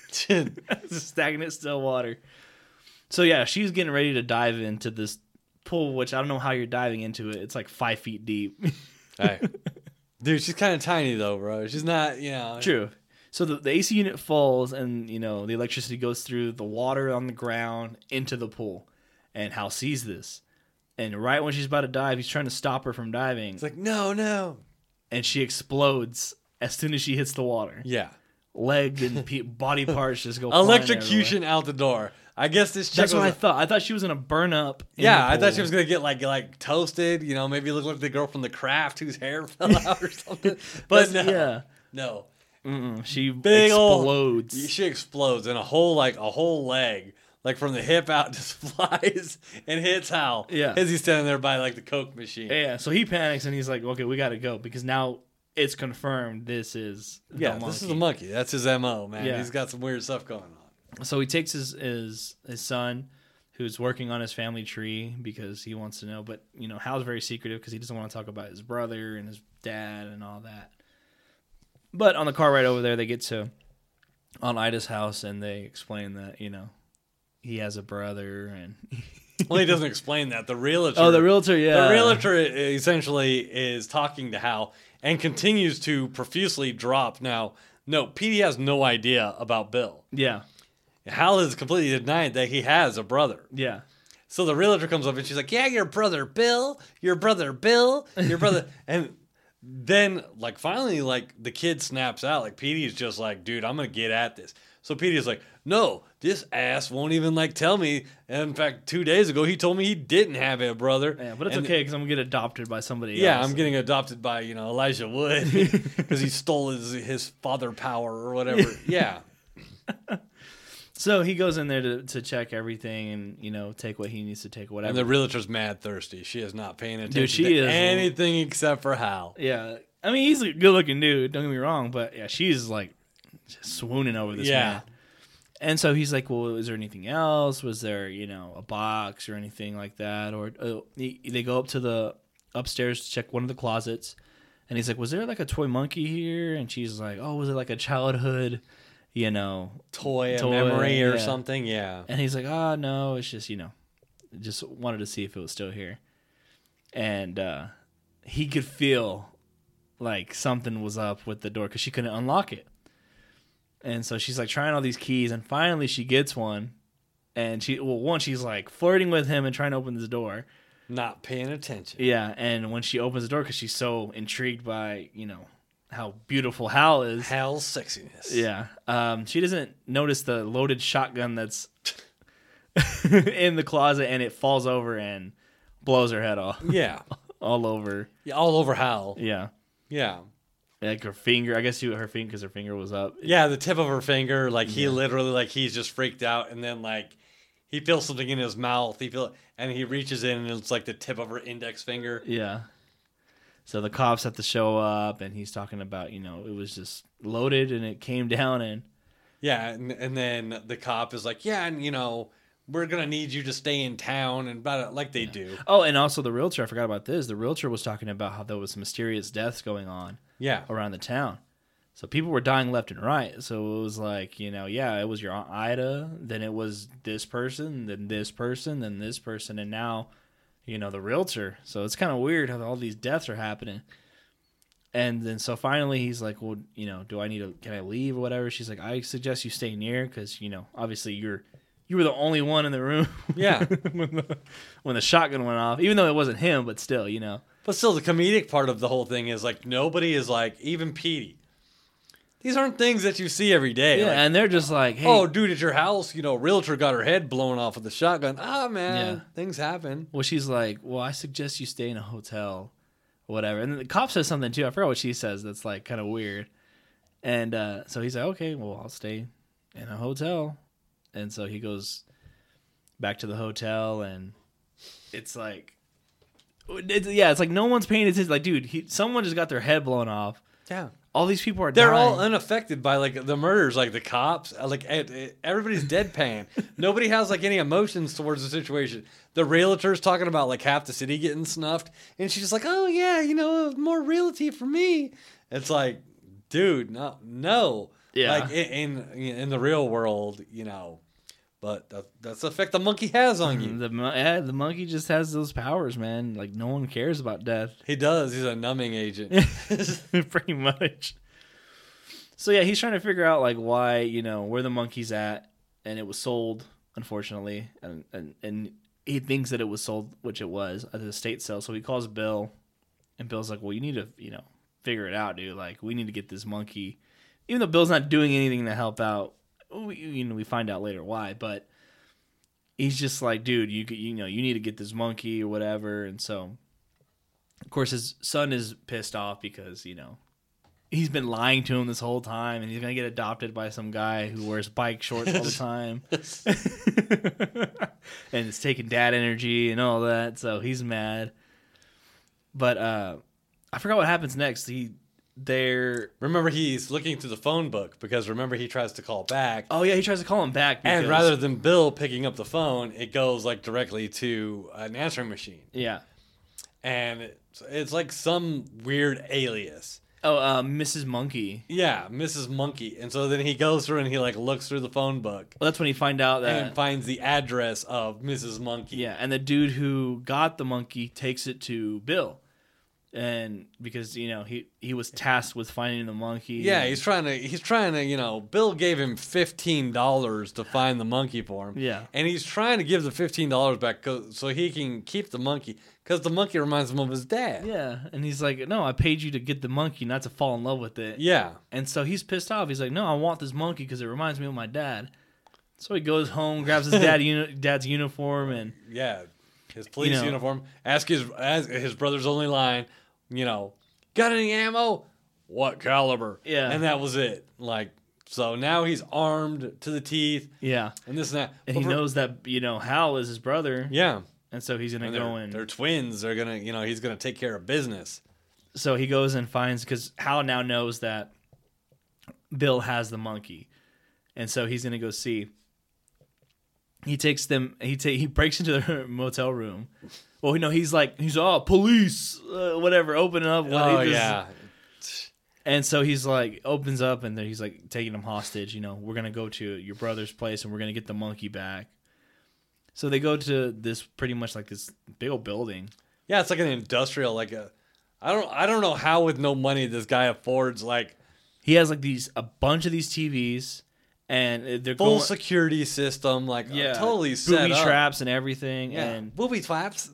it's stagnant still water. So yeah, she's getting ready to dive into this pool, which I don't know how you're diving into it. It's like five feet deep. Hey. Dude, she's kind of tiny though, bro. She's not, you know. True. So the, the A C unit falls, and you know the electricity goes through the water on the ground into the pool, and Hal sees this, and right when she's about to dive, he's trying to stop her from diving, It's like, no, no. and she explodes as soon as she hits the water. Yeah. Leg and pe- body parts just go flying Electrocution out the door. I guess this chick That's was what I thought. I thought she was gonna burn up. in Yeah, the I thought pool. she was gonna get like like toasted. You know, maybe look like the girl from The Craft whose hair fell out or something. But no, yeah, no, Mm-mm. she big explodes. old. She explodes, and a whole like a whole leg, like from the hip out, just flies and hits Hal. Yeah. as he's standing there by like the Coke machine. Yeah, so he panics and he's like, "Okay, we got to go because now it's confirmed this is the Yeah, monkey." this is a monkey. That's his M O, man. Yeah. He's got some weird stuff going on. So he takes his his his son, who's working on his family tree because he wants to know. But you know, Hal's very secretive because he doesn't want to talk about his brother and his dad and all that. But on the car ride over there, they get to on Ida's house and they explain that you know he has a brother and Well, he doesn't explain that. The realtor. oh, the realtor, yeah, The realtor essentially is talking to Hal and continues to profusely drop. Now, no, Petey has no idea about Bill. yeah. Hal is completely denied that he has a brother. Yeah. So the realtor comes up and she's like, yeah, your brother Bill, your brother Bill, your brother. And then, like, finally, like, the kid snaps out. Like, Petey's just like, dude, I'm going to get at this. So Petey's like, no, this ass won't even, like, tell me. And in fact, two days ago, he told me he didn't have a brother. Yeah, but it's and okay because I'm going to get adopted by somebody Yeah, else. I'm getting adopted by, you know, Elijah Wood because he stole his, his father power or whatever. Yeah. So he goes in there to, to check everything and, you know, take what he needs to take, whatever. And the realtor's mad thirsty. She is not paying attention Dude, she to is- anything except for Hal. Yeah. I mean, he's a good looking dude, don't get me wrong, but yeah, she's like just swooning over this Yeah. man. And so he's like, well, is there anything else? Was there, you know, a box or anything like that? Or uh, he, they go up to the upstairs to check one of the closets. And he's like, was there like a toy monkey here? And she's like, oh, was it like a childhood, you know, Toy, a Toy, memory or yeah. something. Yeah. And he's like, oh, no, it's just, you know, just wanted to see if it was still here. And uh, he could feel like something was up with the door because she couldn't unlock it. And so she's like trying all these keys, and finally she gets one. And she, well, one, she's like flirting with him and trying to open this door. Not paying attention. Yeah. And when she opens the door, because she's so intrigued by, you know, how beautiful Hal is. Hal's sexiness. Yeah. Um, she doesn't notice the loaded shotgun that's in the closet, and it falls over and blows her head off Yeah. all over. Yeah. All over Hal. Yeah. Yeah. Like her finger. I guess she, her finger, because her finger was up. Yeah. The tip of her finger. Like he literally, like he's just freaked out, and then like he feels something in his mouth. He feel, and he reaches in, and it's like the tip of her index finger. Yeah. So the cops have to show up, and he's talking about, you know, it was just loaded, and it came down, and Yeah. And, and then the cop is like, yeah, and you know, we're gonna need you to stay in town, and about it like they do. oh, and also the realtor. I forgot about this. The realtor was talking about how there was mysterious deaths going on Yeah. around the town. So people were dying left and right. So it was like, you know, yeah, it was your Aunt Ida, then it was this person, then this person, then this person, and now, you know, the realtor. So it's kind of weird how all these deaths are happening. And then so finally he's like, well, you know, do I need to, can I leave or whatever? She's like, I suggest you stay near because, you know, obviously you're, you were the only one in the room. Yeah. when, the, when the shotgun went off, even though it wasn't him, but still, you know. But still, the comedic part of the whole thing is like nobody is like, even Petey. These aren't things that you see every day. Yeah, Like, and they're just like, hey. oh, dude, at your house, you know, realtor got her head blown off with a shotgun. Ah, man, Yeah. things happen. Well, she's like, well, I suggest you stay in a hotel or whatever. And then the cop says something too. I forgot what she says. That's like kind of weird. And uh, so he's like, okay, well, I'll stay in a hotel. And so he goes back to the hotel, and it's like, it's, yeah, it's like no one's paying attention. Like, dude, he, someone just got their head blown off. Yeah. All these people are They're dying. all unaffected by like the murders, like the cops, uh, like e- e- everybody's deadpan. Nobody has like any emotions towards the situation. The realtor's talking about like half the city getting snuffed, and she's just like, "Oh yeah, you know, more realty for me." It's like, dude, no, no, Yeah. Like in in, in the real world, you know, but that, that's the effect the monkey has on you. The, mon- yeah, the monkey just has those powers, man. Like, no one cares about death. He does. He's a numbing agent. Pretty much. So yeah, he's trying to figure out like why, you know, where the monkey's at, and it was sold, unfortunately, and and, and he thinks that it was sold, which it was at the estate sale. So he calls Bill, and Bill's like, "Well, you need to, you know, figure it out, dude. Like, we need to get this monkey." Even though Bill's not doing anything to help out, we, you know, we find out later why, but he's just like, dude, you you know, you need to get this monkey or whatever, and so. Of course, his son is pissed off because, you know, he's been lying to him this whole time, and he's going to get adopted by some guy who wears bike shorts all the time. And it's taking dad energy and all that, so he's mad. But uh, I forgot what happens next. He, they're... Remember, he's looking through the phone book because remember he tries to call back. Oh, yeah, he tries to call him back. Because, And rather than Bill picking up the phone, it goes like directly to an answering machine. Yeah. And it's, it's like some weird alias. Oh, uh, Missus Monkey. Yeah, Missus Monkey. And so then he goes through and he like looks through the phone book Well, that's when you find out that... and finds the address of Missus Monkey. Yeah, and the dude who got the monkey takes it to Bill. and because you know he he was tasked with finding the monkey. Yeah, and, he's trying to. He's trying to. You know, Bill gave him fifteen dollars to find the monkey for him. Yeah. and he's trying to give the fifteen dollars back 'cause- so he can keep the monkey because the monkey reminds him of his dad. yeah, and he's like, no, I paid you to get the monkey, not to fall in love with it. Yeah. And so he's pissed off. He's like, no, I want this monkey because it reminds me of my dad. So he goes home, grabs his dad uni- dad's uniform, and Yeah, his police You know- uniform. Ask his ask his brother's only line. You know, got any ammo? What caliber? Yeah. and that was it. Like, so now he's armed to the teeth, yeah, and this and that. and But he for- knows that you know Hal is his brother, Yeah, and so he's gonna and go they're, and they're twins. They're gonna, you know, he's gonna take care of business. so he goes and finds because Hal now knows that Bill has the monkey, and so he's gonna go see. He takes them. He ta- he breaks into their motel room. Well, you know, he's like he's oh police, uh, whatever, open up. What, Oh he just- yeah, And so he's like opens up and then he's like taking them hostage. You know, we're gonna go to your brother's place and we're gonna get the monkey back. So they go to this pretty much like this big old building. yeah. It's like an industrial, like a. I don't, I don't know how with no money this guy affords like He has like these a bunch of these T Vs, and they're full going, security system, like yeah, totally set booby up. traps and everything, Yeah, and booby traps.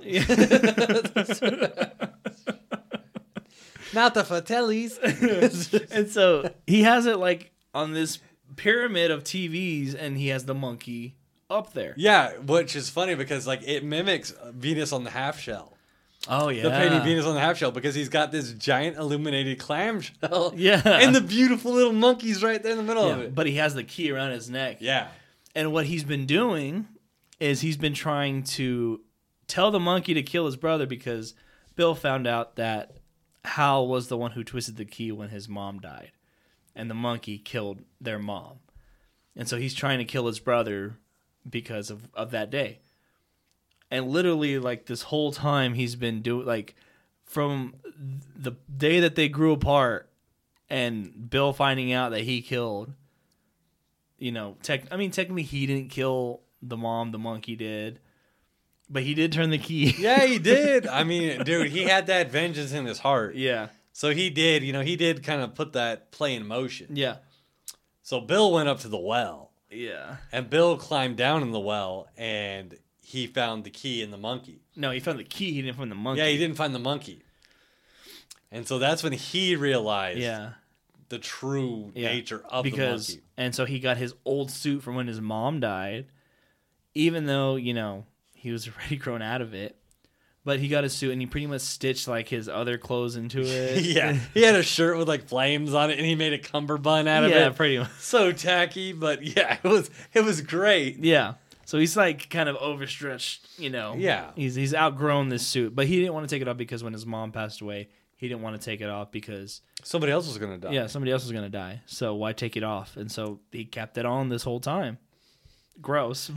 Not the Fratellis. and so he has it like on this pyramid of T Vs, and he has the monkey up there. Yeah, which is funny because like it mimics Venus on the half shell. Oh yeah, The painting Venus on the half shell because he's got this giant illuminated clamshell. Yeah. And the beautiful little monkey's right there in the middle of Yeah, it. but he has the key around his neck. Yeah. And what he's been doing is he's been trying to tell the monkey to kill his brother because Bill found out that Hal was the one who twisted the key when his mom died. And the monkey killed their mom. And so he's trying to kill his brother because of, of that day. And literally, like, this whole time he's been doing, like, from the day that they grew apart and Bill finding out that he killed, you know, tech, I mean, technically he didn't kill the mom, the monkey did. But he did turn the key. Yeah, he did. I mean, dude, he had that vengeance in his heart. Yeah. So he did, you know, he did kind of put that play in motion. Yeah. So Bill went up to the well. Yeah. And Bill climbed down in the well and he found the key in the monkey. No, he found the key. He didn't find the monkey. Yeah, he didn't find the monkey. And so that's when he realized Yeah. the true Yeah. nature of because, the monkey. And so he got his old suit from when his mom died, even though, you know, he was already grown out of it. But he got his suit and he pretty much stitched like his other clothes into it. Yeah, he had a shirt with like flames on it, and he made a cummerbund out of yeah, it. pretty much. So tacky, but yeah, it was it was great. Yeah. So he's like kind of overstretched, you know. Yeah. He's he's outgrown this suit, but he didn't want to take it off because when his mom passed away, he didn't want to take it off because Somebody else was gonna die. yeah, somebody else was gonna die. So why take it off? And so he kept it on this whole time. Gross.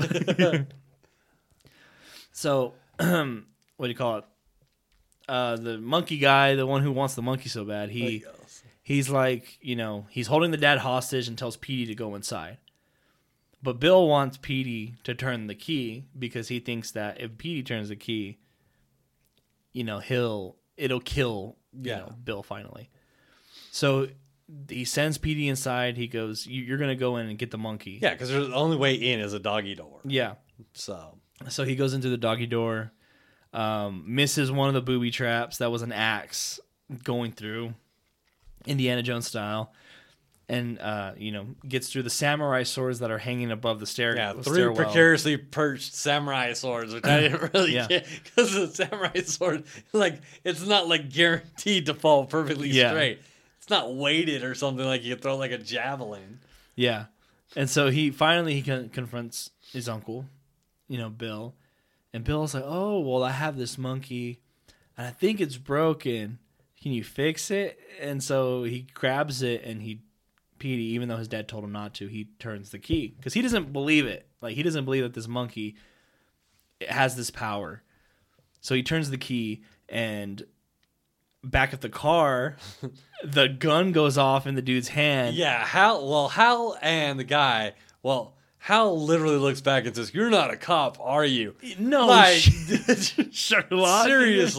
So, what do you call it? Uh, the monkey guy, the one who wants the monkey so bad, he he's like, you know, he's holding the dad hostage and tells Petey to go inside. But Bill wants Petey to turn the key because he thinks that if Petey turns the key, you know, he'll it'll kill you Yeah. know, Bill finally. So he sends Petey inside. He goes, "You- "You're gonna go in and get the monkey." Yeah, because the only way in is a doggy door. Yeah. So So he goes into the doggy door, um, misses one of the booby traps that was an axe going through, Indiana Jones style, and uh, you know gets through the samurai swords that are hanging above the stair. yeah, the three stairwell. precariously perched samurai swords, which I didn't really Yeah. get because the samurai sword, like it's not like guaranteed to fall perfectly Yeah. straight. It's not weighted or something like you throw like a javelin. Yeah, and so he finally he con- confronts his uncle, you know Bill, and Bill's like, "Oh well, I have this monkey, and I think it's broken. Can you fix it?" And so he grabs it and he. Petey, even though his dad told him not to, he turns the key because he doesn't believe it. Like he doesn't believe that this monkey has this power. So he turns the key, and back at the car, the gun goes off in the dude's hand. Yeah, Hal. Well, Hal and the guy. Well, Hal literally looks back and says, "You're not a cop, are you?" No, Like, Sherlock. seriously.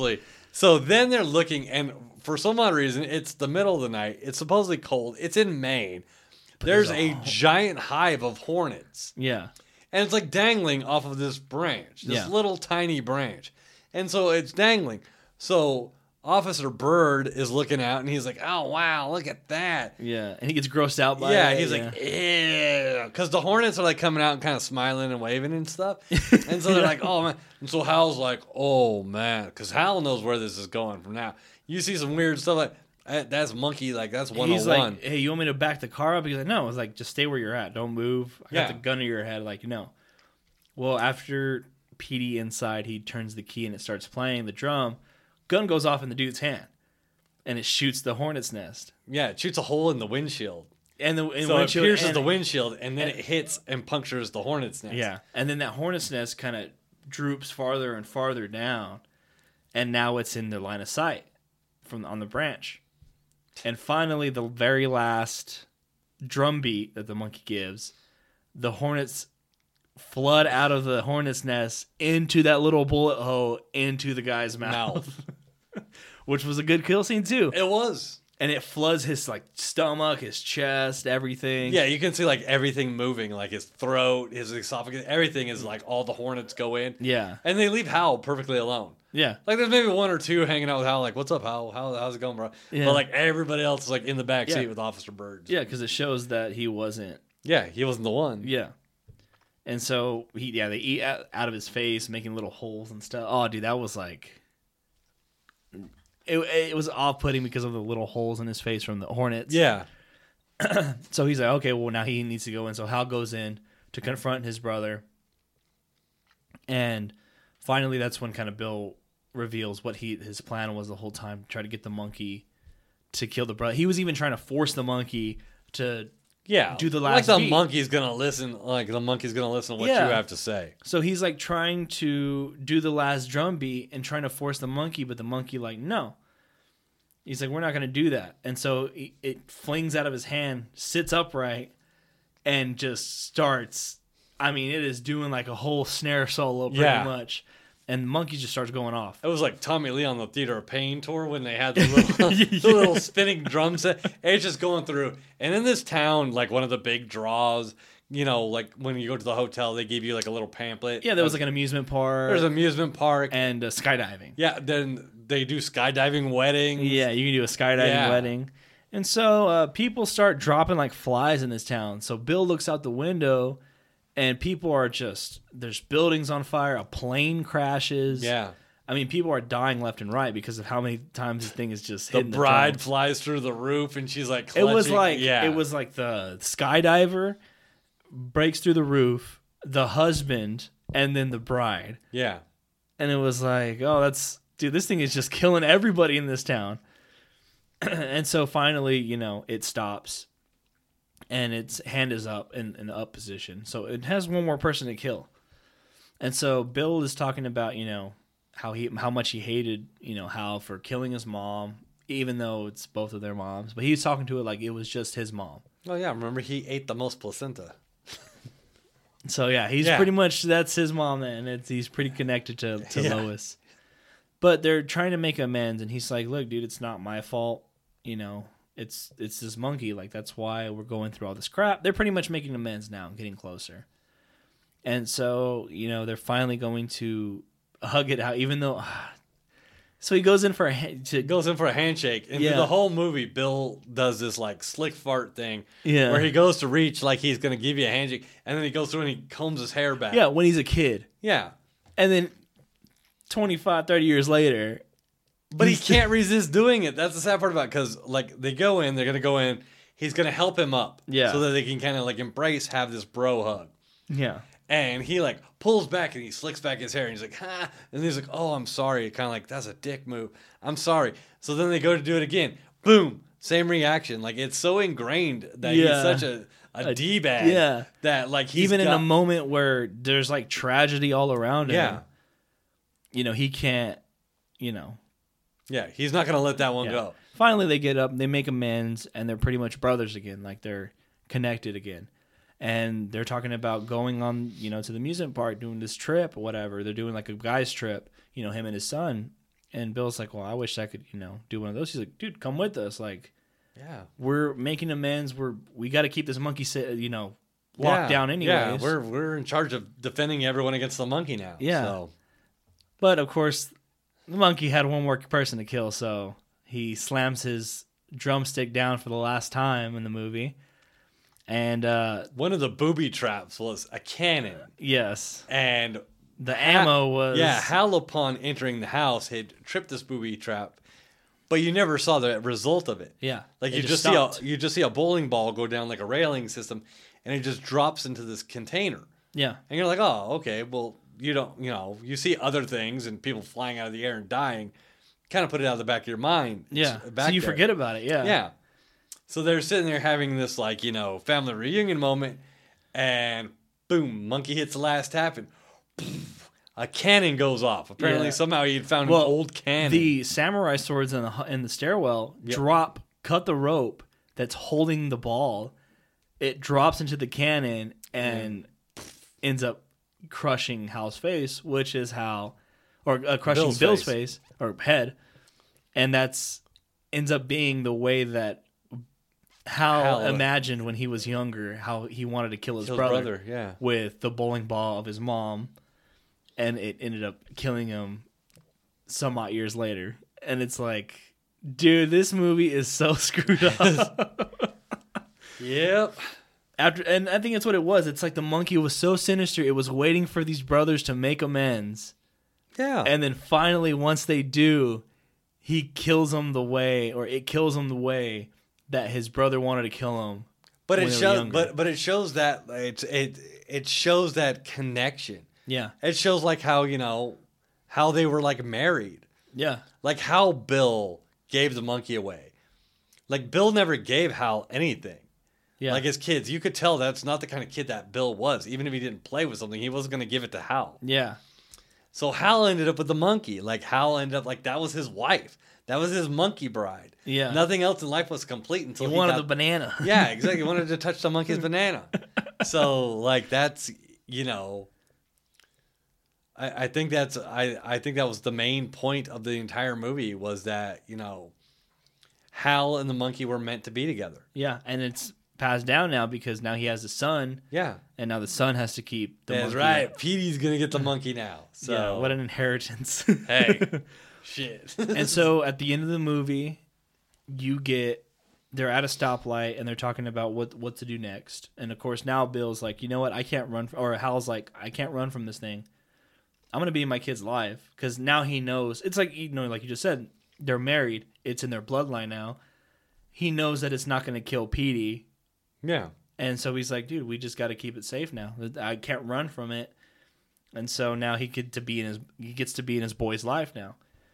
So then they're looking, and for some odd reason, it's the middle of the night. It's supposedly cold. It's in Maine. There's, there's a, a- giant hive of hornets. Yeah. And it's like dangling off of this branch, this Yeah. little tiny branch. And so it's dangling. So Officer Bird is looking out and he's like, oh, wow, look at that. Yeah. And he gets grossed out by Yeah, it. he's like, ew. Because the hornets are like coming out and kind of smiling and waving and stuff. And so they're like, oh, man. And so Hal's like, oh, man. Because Hal knows where this is going from now. You see some weird stuff like, "That- that's monkey, like, that's one oh one. He's like, hey, you want me to back the car up? He's like, no. It's like, just stay where you're at. Don't move. I got Yeah. the gun to your head. Like, no. Well, after Petey inside, he turns the key and it starts playing the drum. Gun goes off in the dude's hand. And it shoots the hornet's nest. yeah, it shoots a hole in the windshield. And the and So it windshield, pierces and- the windshield, and then it hits and punctures the hornet's nest. Yeah. And then that hornet's nest kind of droops farther and farther down. And now it's in the line of sight from on the branch. And finally, the very last drum beat that the monkey gives, the hornets flood out of the hornet's nest into that little bullet hole into the guy's mouth. Mouth. Which was a good kill scene too. It was. And it floods his like stomach, his chest, everything. Yeah, you can see like everything moving, like his throat, his esophagus, everything is like all the hornets go in. Yeah. And they leave Hal perfectly alone. Yeah. Like there's maybe one or two hanging out with Hal, like, what's up, Hal? How, how's it going, bro? Yeah. But like everybody else is like in the back seat Yeah. with Officer Bird. Yeah, because it shows that he wasn't. Yeah, he wasn't the one. Yeah. And so he, yeah, they eat out, out of his face, making little holes and stuff. Oh, dude, that was like, it, it was off-putting because of the little holes in his face from the hornets. Yeah. So he's like, okay, well now he needs to go in. So Hal goes in to confront his brother, and finally, that's when kind of Bill reveals what he his plan was the whole time: to try to get the monkey to kill the brother. He was even trying to force the monkey to. Yeah. Do the Like last the beat. monkey's gonna listen like the monkey's gonna listen to what Yeah. you have to say. So he's like trying to do the last drum beat and trying to force the monkey, but the monkey like no. He's like, we're not going to do that. And so it, it flings out of his hand, sits upright, and just starts. I mean, it is doing like a whole snare solo pretty Yeah. much. And the monkey just starts going off. It was like Tommy Lee on the Theater of Pain tour when they had the little, the little spinning drum set. It's just going through. And in this town, like one of the big draws, you know, like when you go to the hotel, they give you like a little pamphlet. Yeah, there was like an amusement park. There's an amusement park. and uh, skydiving. Yeah, then they do skydiving weddings. Yeah, you can do a skydiving Yeah. wedding. And so uh, people start dropping like flies in this town. So Bill looks out the window, and people are just, there's buildings on fire, a plane crashes. Yeah. I mean, people are dying left and right because of how many times this thing is just The hitting bride the flies through the roof and she's like It was clutching- like, yeah. it was like the skydiver breaks through the roof, the husband, and then the bride. Yeah. And it was like, oh, that's, dude, this thing is just killing everybody in this town. And so finally, you know, it stops and its hand is up in an up position. So it has one more person to kill. And so Bill is talking about, you know, how he how much he hated, you know, Hal for killing his mom, even though it's both of their moms. But he's talking to it like it was just his mom. Oh yeah, remember he ate the most placenta. So yeah, he's Yeah. pretty much that's his mom, and it's, he's pretty connected to, to Yeah. Lois. But they're trying to make amends, and he's like, "Look, dude, it's not my fault. You know, it's it's this monkey. Like that's why we're going through all this crap." They're pretty much making amends now, and getting closer. And so you know they're finally going to hug it out, even though. So he goes in for a ha- to Goes in for a handshake, and Yeah. through the whole movie, Bill does this like slick fart thing, Yeah. where he goes to reach like he's gonna give you a handshake, and then he goes through and he combs his hair back. yeah when he's a kid, yeah, and then twenty-five, thirty years later. but he he's- can't resist doing it. That's the sad part about it, because like they go in, they're gonna go in. He's gonna help him up, Yeah. so that they can kind of like embrace, have this bro hug. Yeah. And he like pulls back and he slicks back his hair and he's like, ha. And he's like, oh, I'm sorry. Kind of like, that's a dick move. I'm sorry. So then they go to do it again. Boom. Same reaction. Like it's so ingrained that Yeah. he's such a, a A- D-bag. yeah. That like he's Even in got- a moment where there's like tragedy all around him. Yeah. You know, he can't, you know. Yeah. He's not going to let that one Yeah. go. Finally, they get up, they make amends, and they're pretty much brothers again. Like they're connected again. And they're talking about going on, you know, to the amusement park, doing this trip or whatever. They're doing like a guy's trip, you know, him and his son. And Bill's like, well, I wish I could, you know, do one of those. He's like, dude, come with us. Like, yeah, we're making amends. We're we got to keep this monkey, you know, locked yeah. down anyways. Yeah, we're we're in charge of defending everyone against the monkey now. Yeah. So. But of course, the monkey had one more person to kill, so he slams his drumstick down for the last time in the movie. And uh, one of the booby traps was a cannon. Yes. And the ammo was... Yeah, Hal, upon entering the house, had tripped this booby trap, but you never saw the result of it. Yeah. Like, it you just just, see a, stopped. you just see a bowling ball go down like a railing system, and it just drops into this container. Yeah. And you're like, oh, okay, well, you don't, you know, you see other things and people flying out of the air and dying, kind of put it out of the back of your mind. Yeah. Back so you there. forget about it, yeah. Yeah. So they're sitting there having this, like, you know, family reunion moment, and boom, monkey hits the last tap, and poof, a cannon goes off. Apparently, Yeah. somehow he'd found Well, an old cannon. The samurai swords in the hu- in the stairwell Yep. drop, cut the rope that's holding the ball. It drops into the cannon and ends up crushing Hal's face, which is how, or uh, crushing Bill's Bill's, face. face. or head, and that's ends up being the way that Hal, Hal, uh, imagined when he was younger, how he wanted to kill his Kill his brother, brother, yeah. with the bowling ball of his mom, and it ended up killing him some odd years later. And it's like, dude, this movie is so screwed up. Yep. After, and I think that's what it was. It's like the monkey was so sinister. It was waiting for these brothers to make amends. Yeah. And then finally, once they do, he kills them the way, or it kills him the way that his brother wanted to kill him. but when it they were shows younger. but but it shows that it it it shows that connection. Yeah. It shows like how, you know, how they were like married. Yeah. Like how Bill gave the monkey away. Like Bill never gave Hal anything. Yeah. Like his kids, you could tell that's not the kind of kid that Bill was. Even if he didn't play with something, he wasn't going to give it to Hal. yeah. So Hal ended up with the monkey. Like Hal ended up like that was his wife. That was his monkey bride. Yeah. Nothing else in life was complete until He he, wanted got, the banana. Yeah, exactly. He wanted to touch the monkey's banana. So like that's, you know, I, I think that's I, I think that was the main point of the entire movie was that, you know, Hal and the monkey were meant to be together. Yeah. And it's passed down now because now he has a son, Yeah. and now the son has to keep the That's monkey. right. Petey's gonna get the monkey now. So Yeah, what an inheritance. hey. Shit. And so at the end of the movie, you get they're at a stoplight and they're talking about what what to do next. And of course now Bill's like, you know what, I can't run, or Hal's like, I can't run from this thing. I'm gonna be in my kid's life because now he knows. It's like, you know, like you just said, they're married. It's in their bloodline now. He knows that it's not gonna kill Petey. Yeah. And so he's like, dude, we just got to keep it safe now. I can't run from it. And so now he get to be in his he gets to be in his boy's life now.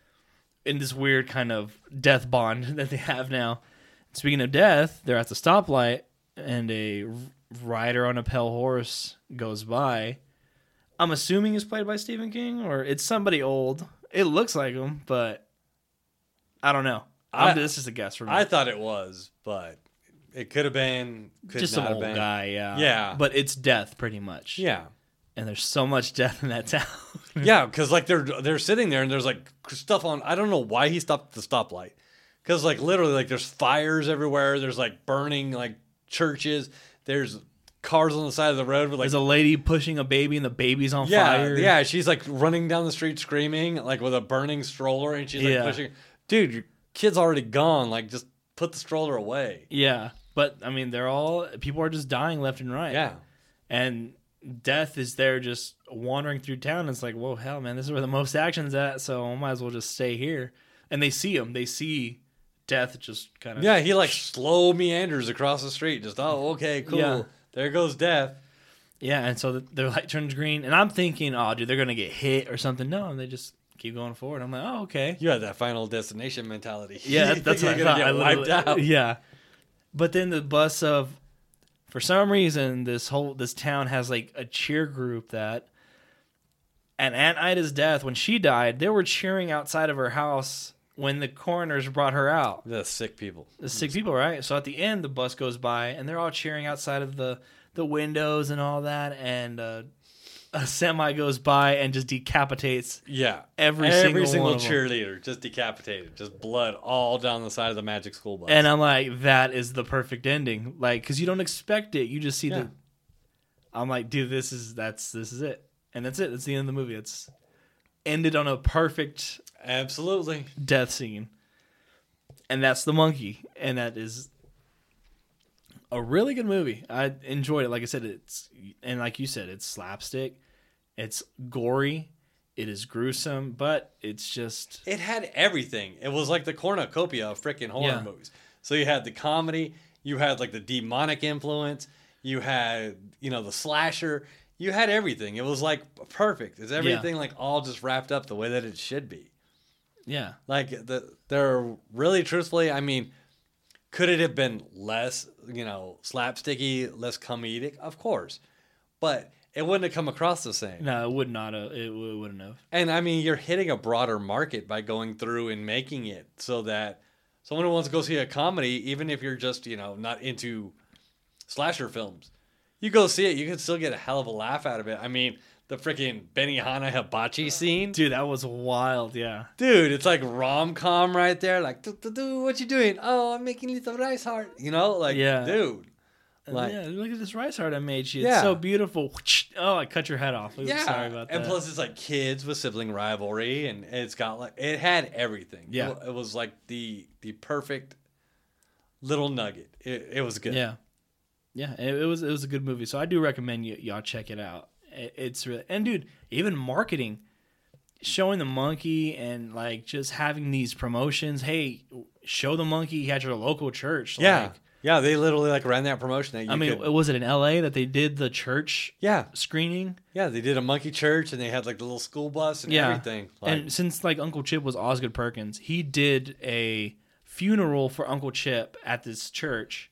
In this weird kind of death bond that they have now. Speaking of death, they're at the stoplight and a rider on a pale horse goes by. I'm assuming it's played by Stephen King, or it's somebody old. It looks like him, but I don't know. I'm, I- this is a guess for me. I thought it was, but it could have been. Could Just not some have old been. guy, yeah. Yeah. But it's death, pretty much. Yeah. And there's so much death in that town. Yeah, because like they're they're sitting there and there's like stuff on. I don't know why he stopped at the stoplight. Because like literally like there's fires everywhere. There's like burning like churches. There's cars on the side of the road with like There's a lady pushing a baby and the baby's on yeah fire. yeah. She's like running down the street screaming like with a burning stroller and she's like Yeah. pushing. Dude, your kid's already gone. Like just put the stroller away. Yeah. But, I mean, they're all... People are just dying left and right. Yeah. And death is there just wandering through town. It's like, whoa, hell, man, this is where the most action's at, so I might as well just stay here. And they see him. They see death just kind of... Yeah, he like slow meanders across the street. Just, oh, okay, cool. Yeah. There goes death. Yeah, and so the, their light turns green. And I'm thinking, oh, dude, they're going to get hit or something. No, and they just keep going forward. I'm like, oh, okay. You had that Final Destination mentality. Yeah, You that's think what I you're thought. gonna I get literally- wiped out. Yeah. But then the bus of... For some reason, this whole this town has like a cheer group that... At Aunt Ida's death, when she died, they were cheering outside of her house when the coroners brought her out. The sick people. The sick people, right? So at the end, the bus goes by, and they're all cheering outside of the, the windows and all that. And uh, a semi goes by and just decapitates Yeah. every, Every single, single one of them. cheerleader just decapitated. Just blood all down the side of the Magic School Bus. And I'm like, that is the perfect ending. Like, because you don't expect it. You just see Yeah. the. I'm like, dude, this is that's this is it, and that's it. That's the end of the movie. It's ended on a perfect Absolutely. death scene, and that's the monkey, and that is a really good movie. I enjoyed it. Like I said, it's and like you said, it's slapstick, it's gory, it is gruesome, but it's just It had everything. It was like the cornucopia of freaking horror Yeah. movies. So you had the comedy, you had like the demonic influence, you had, you know, the slasher, you had everything. It was like perfect. It's everything like all just wrapped up the way that it should be. yeah, Like the they're really truthfully, I mean, could it have been less, you know, slapsticky, less comedic? Of course. But it wouldn't have come across the same. no, it would not have. It, it wouldn't have. And I mean, you're hitting a broader market by going through and making it so that someone who wants to go see a comedy, even if you're just, you know, not into slasher films, you go see it, you can still get a hell of a laugh out of it. I mean, the freaking Benihana Hibachi scene. Dude, that was wild. Yeah. Dude, it's like rom-com right there. Like, "Do, do, do, what you doing? Oh, I'm making little rice heart. You know, like, Yeah. dude. Like, yeah, look at this rice heart I made you. It's Yeah. so beautiful. Oh, I cut your head off. Oops, yeah. sorry about that. And plus, it's like kids with sibling rivalry, and it's got like it had everything. Yeah. it, it was like the the perfect little nugget. It, it was good. yeah, yeah, it, it was it was a good movie. So I do recommend you y'all check it out. It, it's really and dude, even marketing, showing the monkey and like just having these promotions. Hey, show the monkey at your local church. yeah, Like, yeah. They literally like ran that promotion. That you I mean, could- was it in L A that they did the church yeah, screening? yeah. They did a monkey church, and they had like the little school bus and Yeah. everything. Like, And since like Uncle Chip was Osgood Perkins, he did a funeral for Uncle Chip at this church,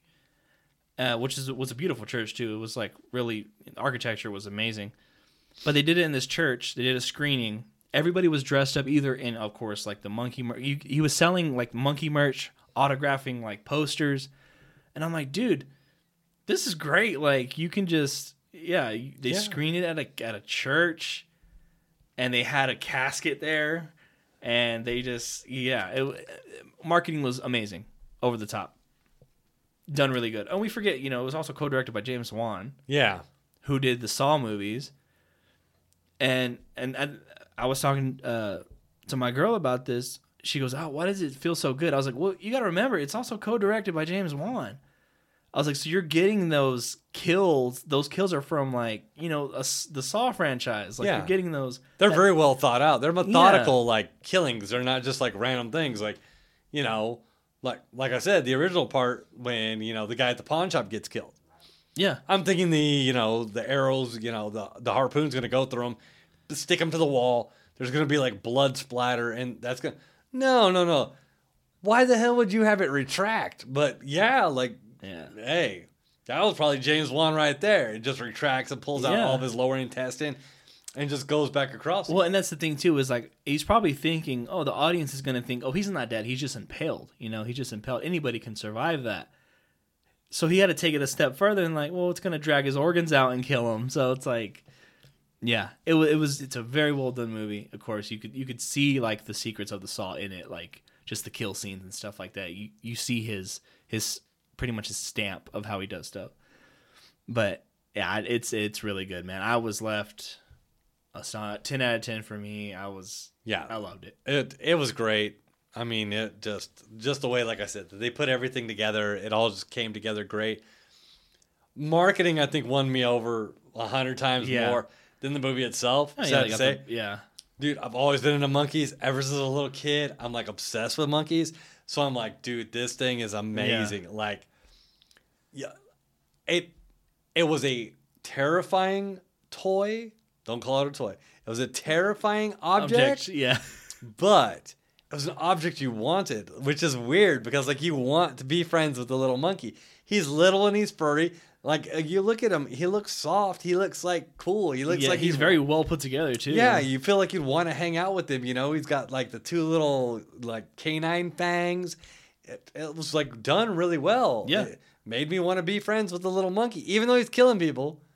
uh, which is was a beautiful church too. It was like really the architecture was amazing. But they did it in this church. They did a screening. Everybody was dressed up either in, of course, like the monkey. Mer- he, he was selling like monkey merch, autographing like posters, and I'm like, dude, this is great. Like you can just yeah, you- they Yeah. screened it at a at a church, and they had a casket there, and they just yeah, it, marketing was amazing, over the top, done really good. And we forget, you know, it was also co-directed by James Wan, yeah, who did the Saw movies. And and, and I was talking uh, to my girl about this. She goes, "Oh, why does it feel so good?" I was like, "Well, you got to remember, it's also co-directed by James Wan." I was like, "So you're getting those kills? Those kills are from like you know a s the Saw franchise. Like Yeah. you're getting those." they're very well thought out. They're methodical, like killings. They're not just like random things. Like, you know, like like I said, the original part when you know the guy at the pawn shop gets killed. Yeah, I'm thinking the you know the arrows, you know the the harpoon's gonna go through him, stick him to the wall. There's gonna be like blood splatter, and that's gonna no no no. Why the hell would you have it retract? But yeah, like yeah, hey, that was probably James Wan right there. It just retracts and pulls out Yeah. all of his lower intestine, and just goes back across. Well, and that's the thing too is like he's probably thinking, oh, the audience is gonna think, oh, he's not dead. He's just impaled. You know, he's just impaled. Anybody can survive that. So he had to take it a step further and like, well, it's gonna drag his organs out and kill him. So it's like, yeah, it was. It was. It's a very well done movie. Of course, you could you could see like the secrets of the Saw in it, like just the kill scenes and stuff like that. You you see his his pretty much his stamp of how he does stuff. But yeah, it's it's really good, man. I was left a solid ten out of ten for me. I was yeah, I loved it. It it was great. I mean, it just just the way, like I said, they put everything together. It all just came together great. Marketing, I think, won me over a hundred times Yeah. more than the movie itself. Oh, yeah, sad they to got say, the- yeah. dude, I've always been into monkeys ever since a little kid. I'm like obsessed with monkeys, so I'm like, dude, this thing is amazing. Like, yeah, it it was a terrifying toy. Don't call it a toy. It was a terrifying object. Object, yeah. But it was an object you wanted, which is weird because like you want to be friends with the little monkey. He's little and he's furry. Like uh, you look at him, he looks soft. He looks like cool. He looks yeah, like he's very well put together too. yeah. You feel like you'd want to hang out with him. You know, he's got like the two little like canine fangs. It, it was like done really well. Yeah. It made me want to be friends with the little monkey, even though he's killing people.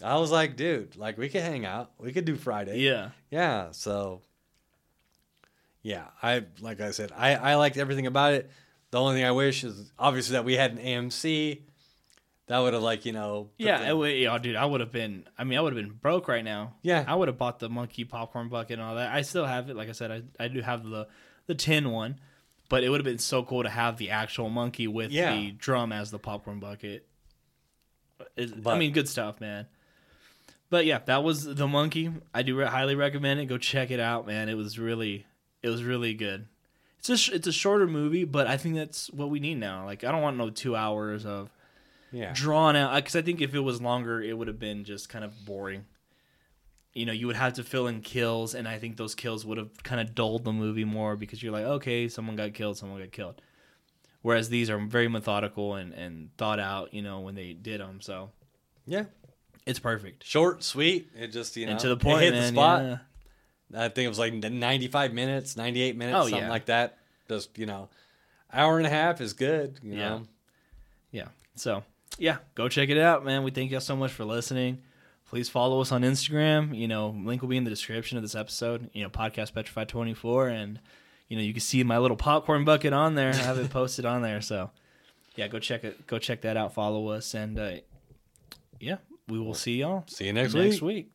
I was like, dude, like we could hang out. We could do Friday. Yeah. Yeah. So, yeah, I like I said, I I liked everything about it. The only thing I wish is obviously that we had an A M C. That would have like you know. put Yeah, the- it, would- yeah, dude, I would have been. I mean, I would have been broke right now. Yeah. I would have bought the monkey popcorn bucket and all that. I still have it. Like I said, I I do have the the tin one, but it would have been so cool to have the actual monkey with Yeah. the drum as the popcorn bucket. It- I But- mean, good stuff, man. But yeah, that was the monkey. I do re- highly recommend it. Go check it out, man. It was really, it was really good. It's a sh- it's a shorter movie, but I think that's what we need now. Like, I don't want no two hours of yeah. drawn out, because I think if it was longer, it would have been just kind of boring. You know, you would have to fill in kills, and I think those kills would have kind of dulled the movie more, because you're like, okay, someone got killed, someone got killed. Whereas these are very methodical and, and thought out, you know, when they did them. So Yeah. it's perfect. Short, sweet. It just you know And to the point, it hit man, the spot. yeah. I think it was like ninety-five minutes, ninety-eight minutes, Oh, something yeah. like that. Just you know, hour and a half is good. You Yeah. know. Yeah. So, yeah, go check it out, man. We thank y'all so much for listening. Please follow us on Instagram. You know, link will be in the description of this episode. You know, Podcast Petrified twenty-four. And, you know, you can see my little popcorn bucket on there. I have it posted on there. So, yeah, go check it. Go check that out. Follow us. And, uh, yeah, we will see y'all See you next, next week. week.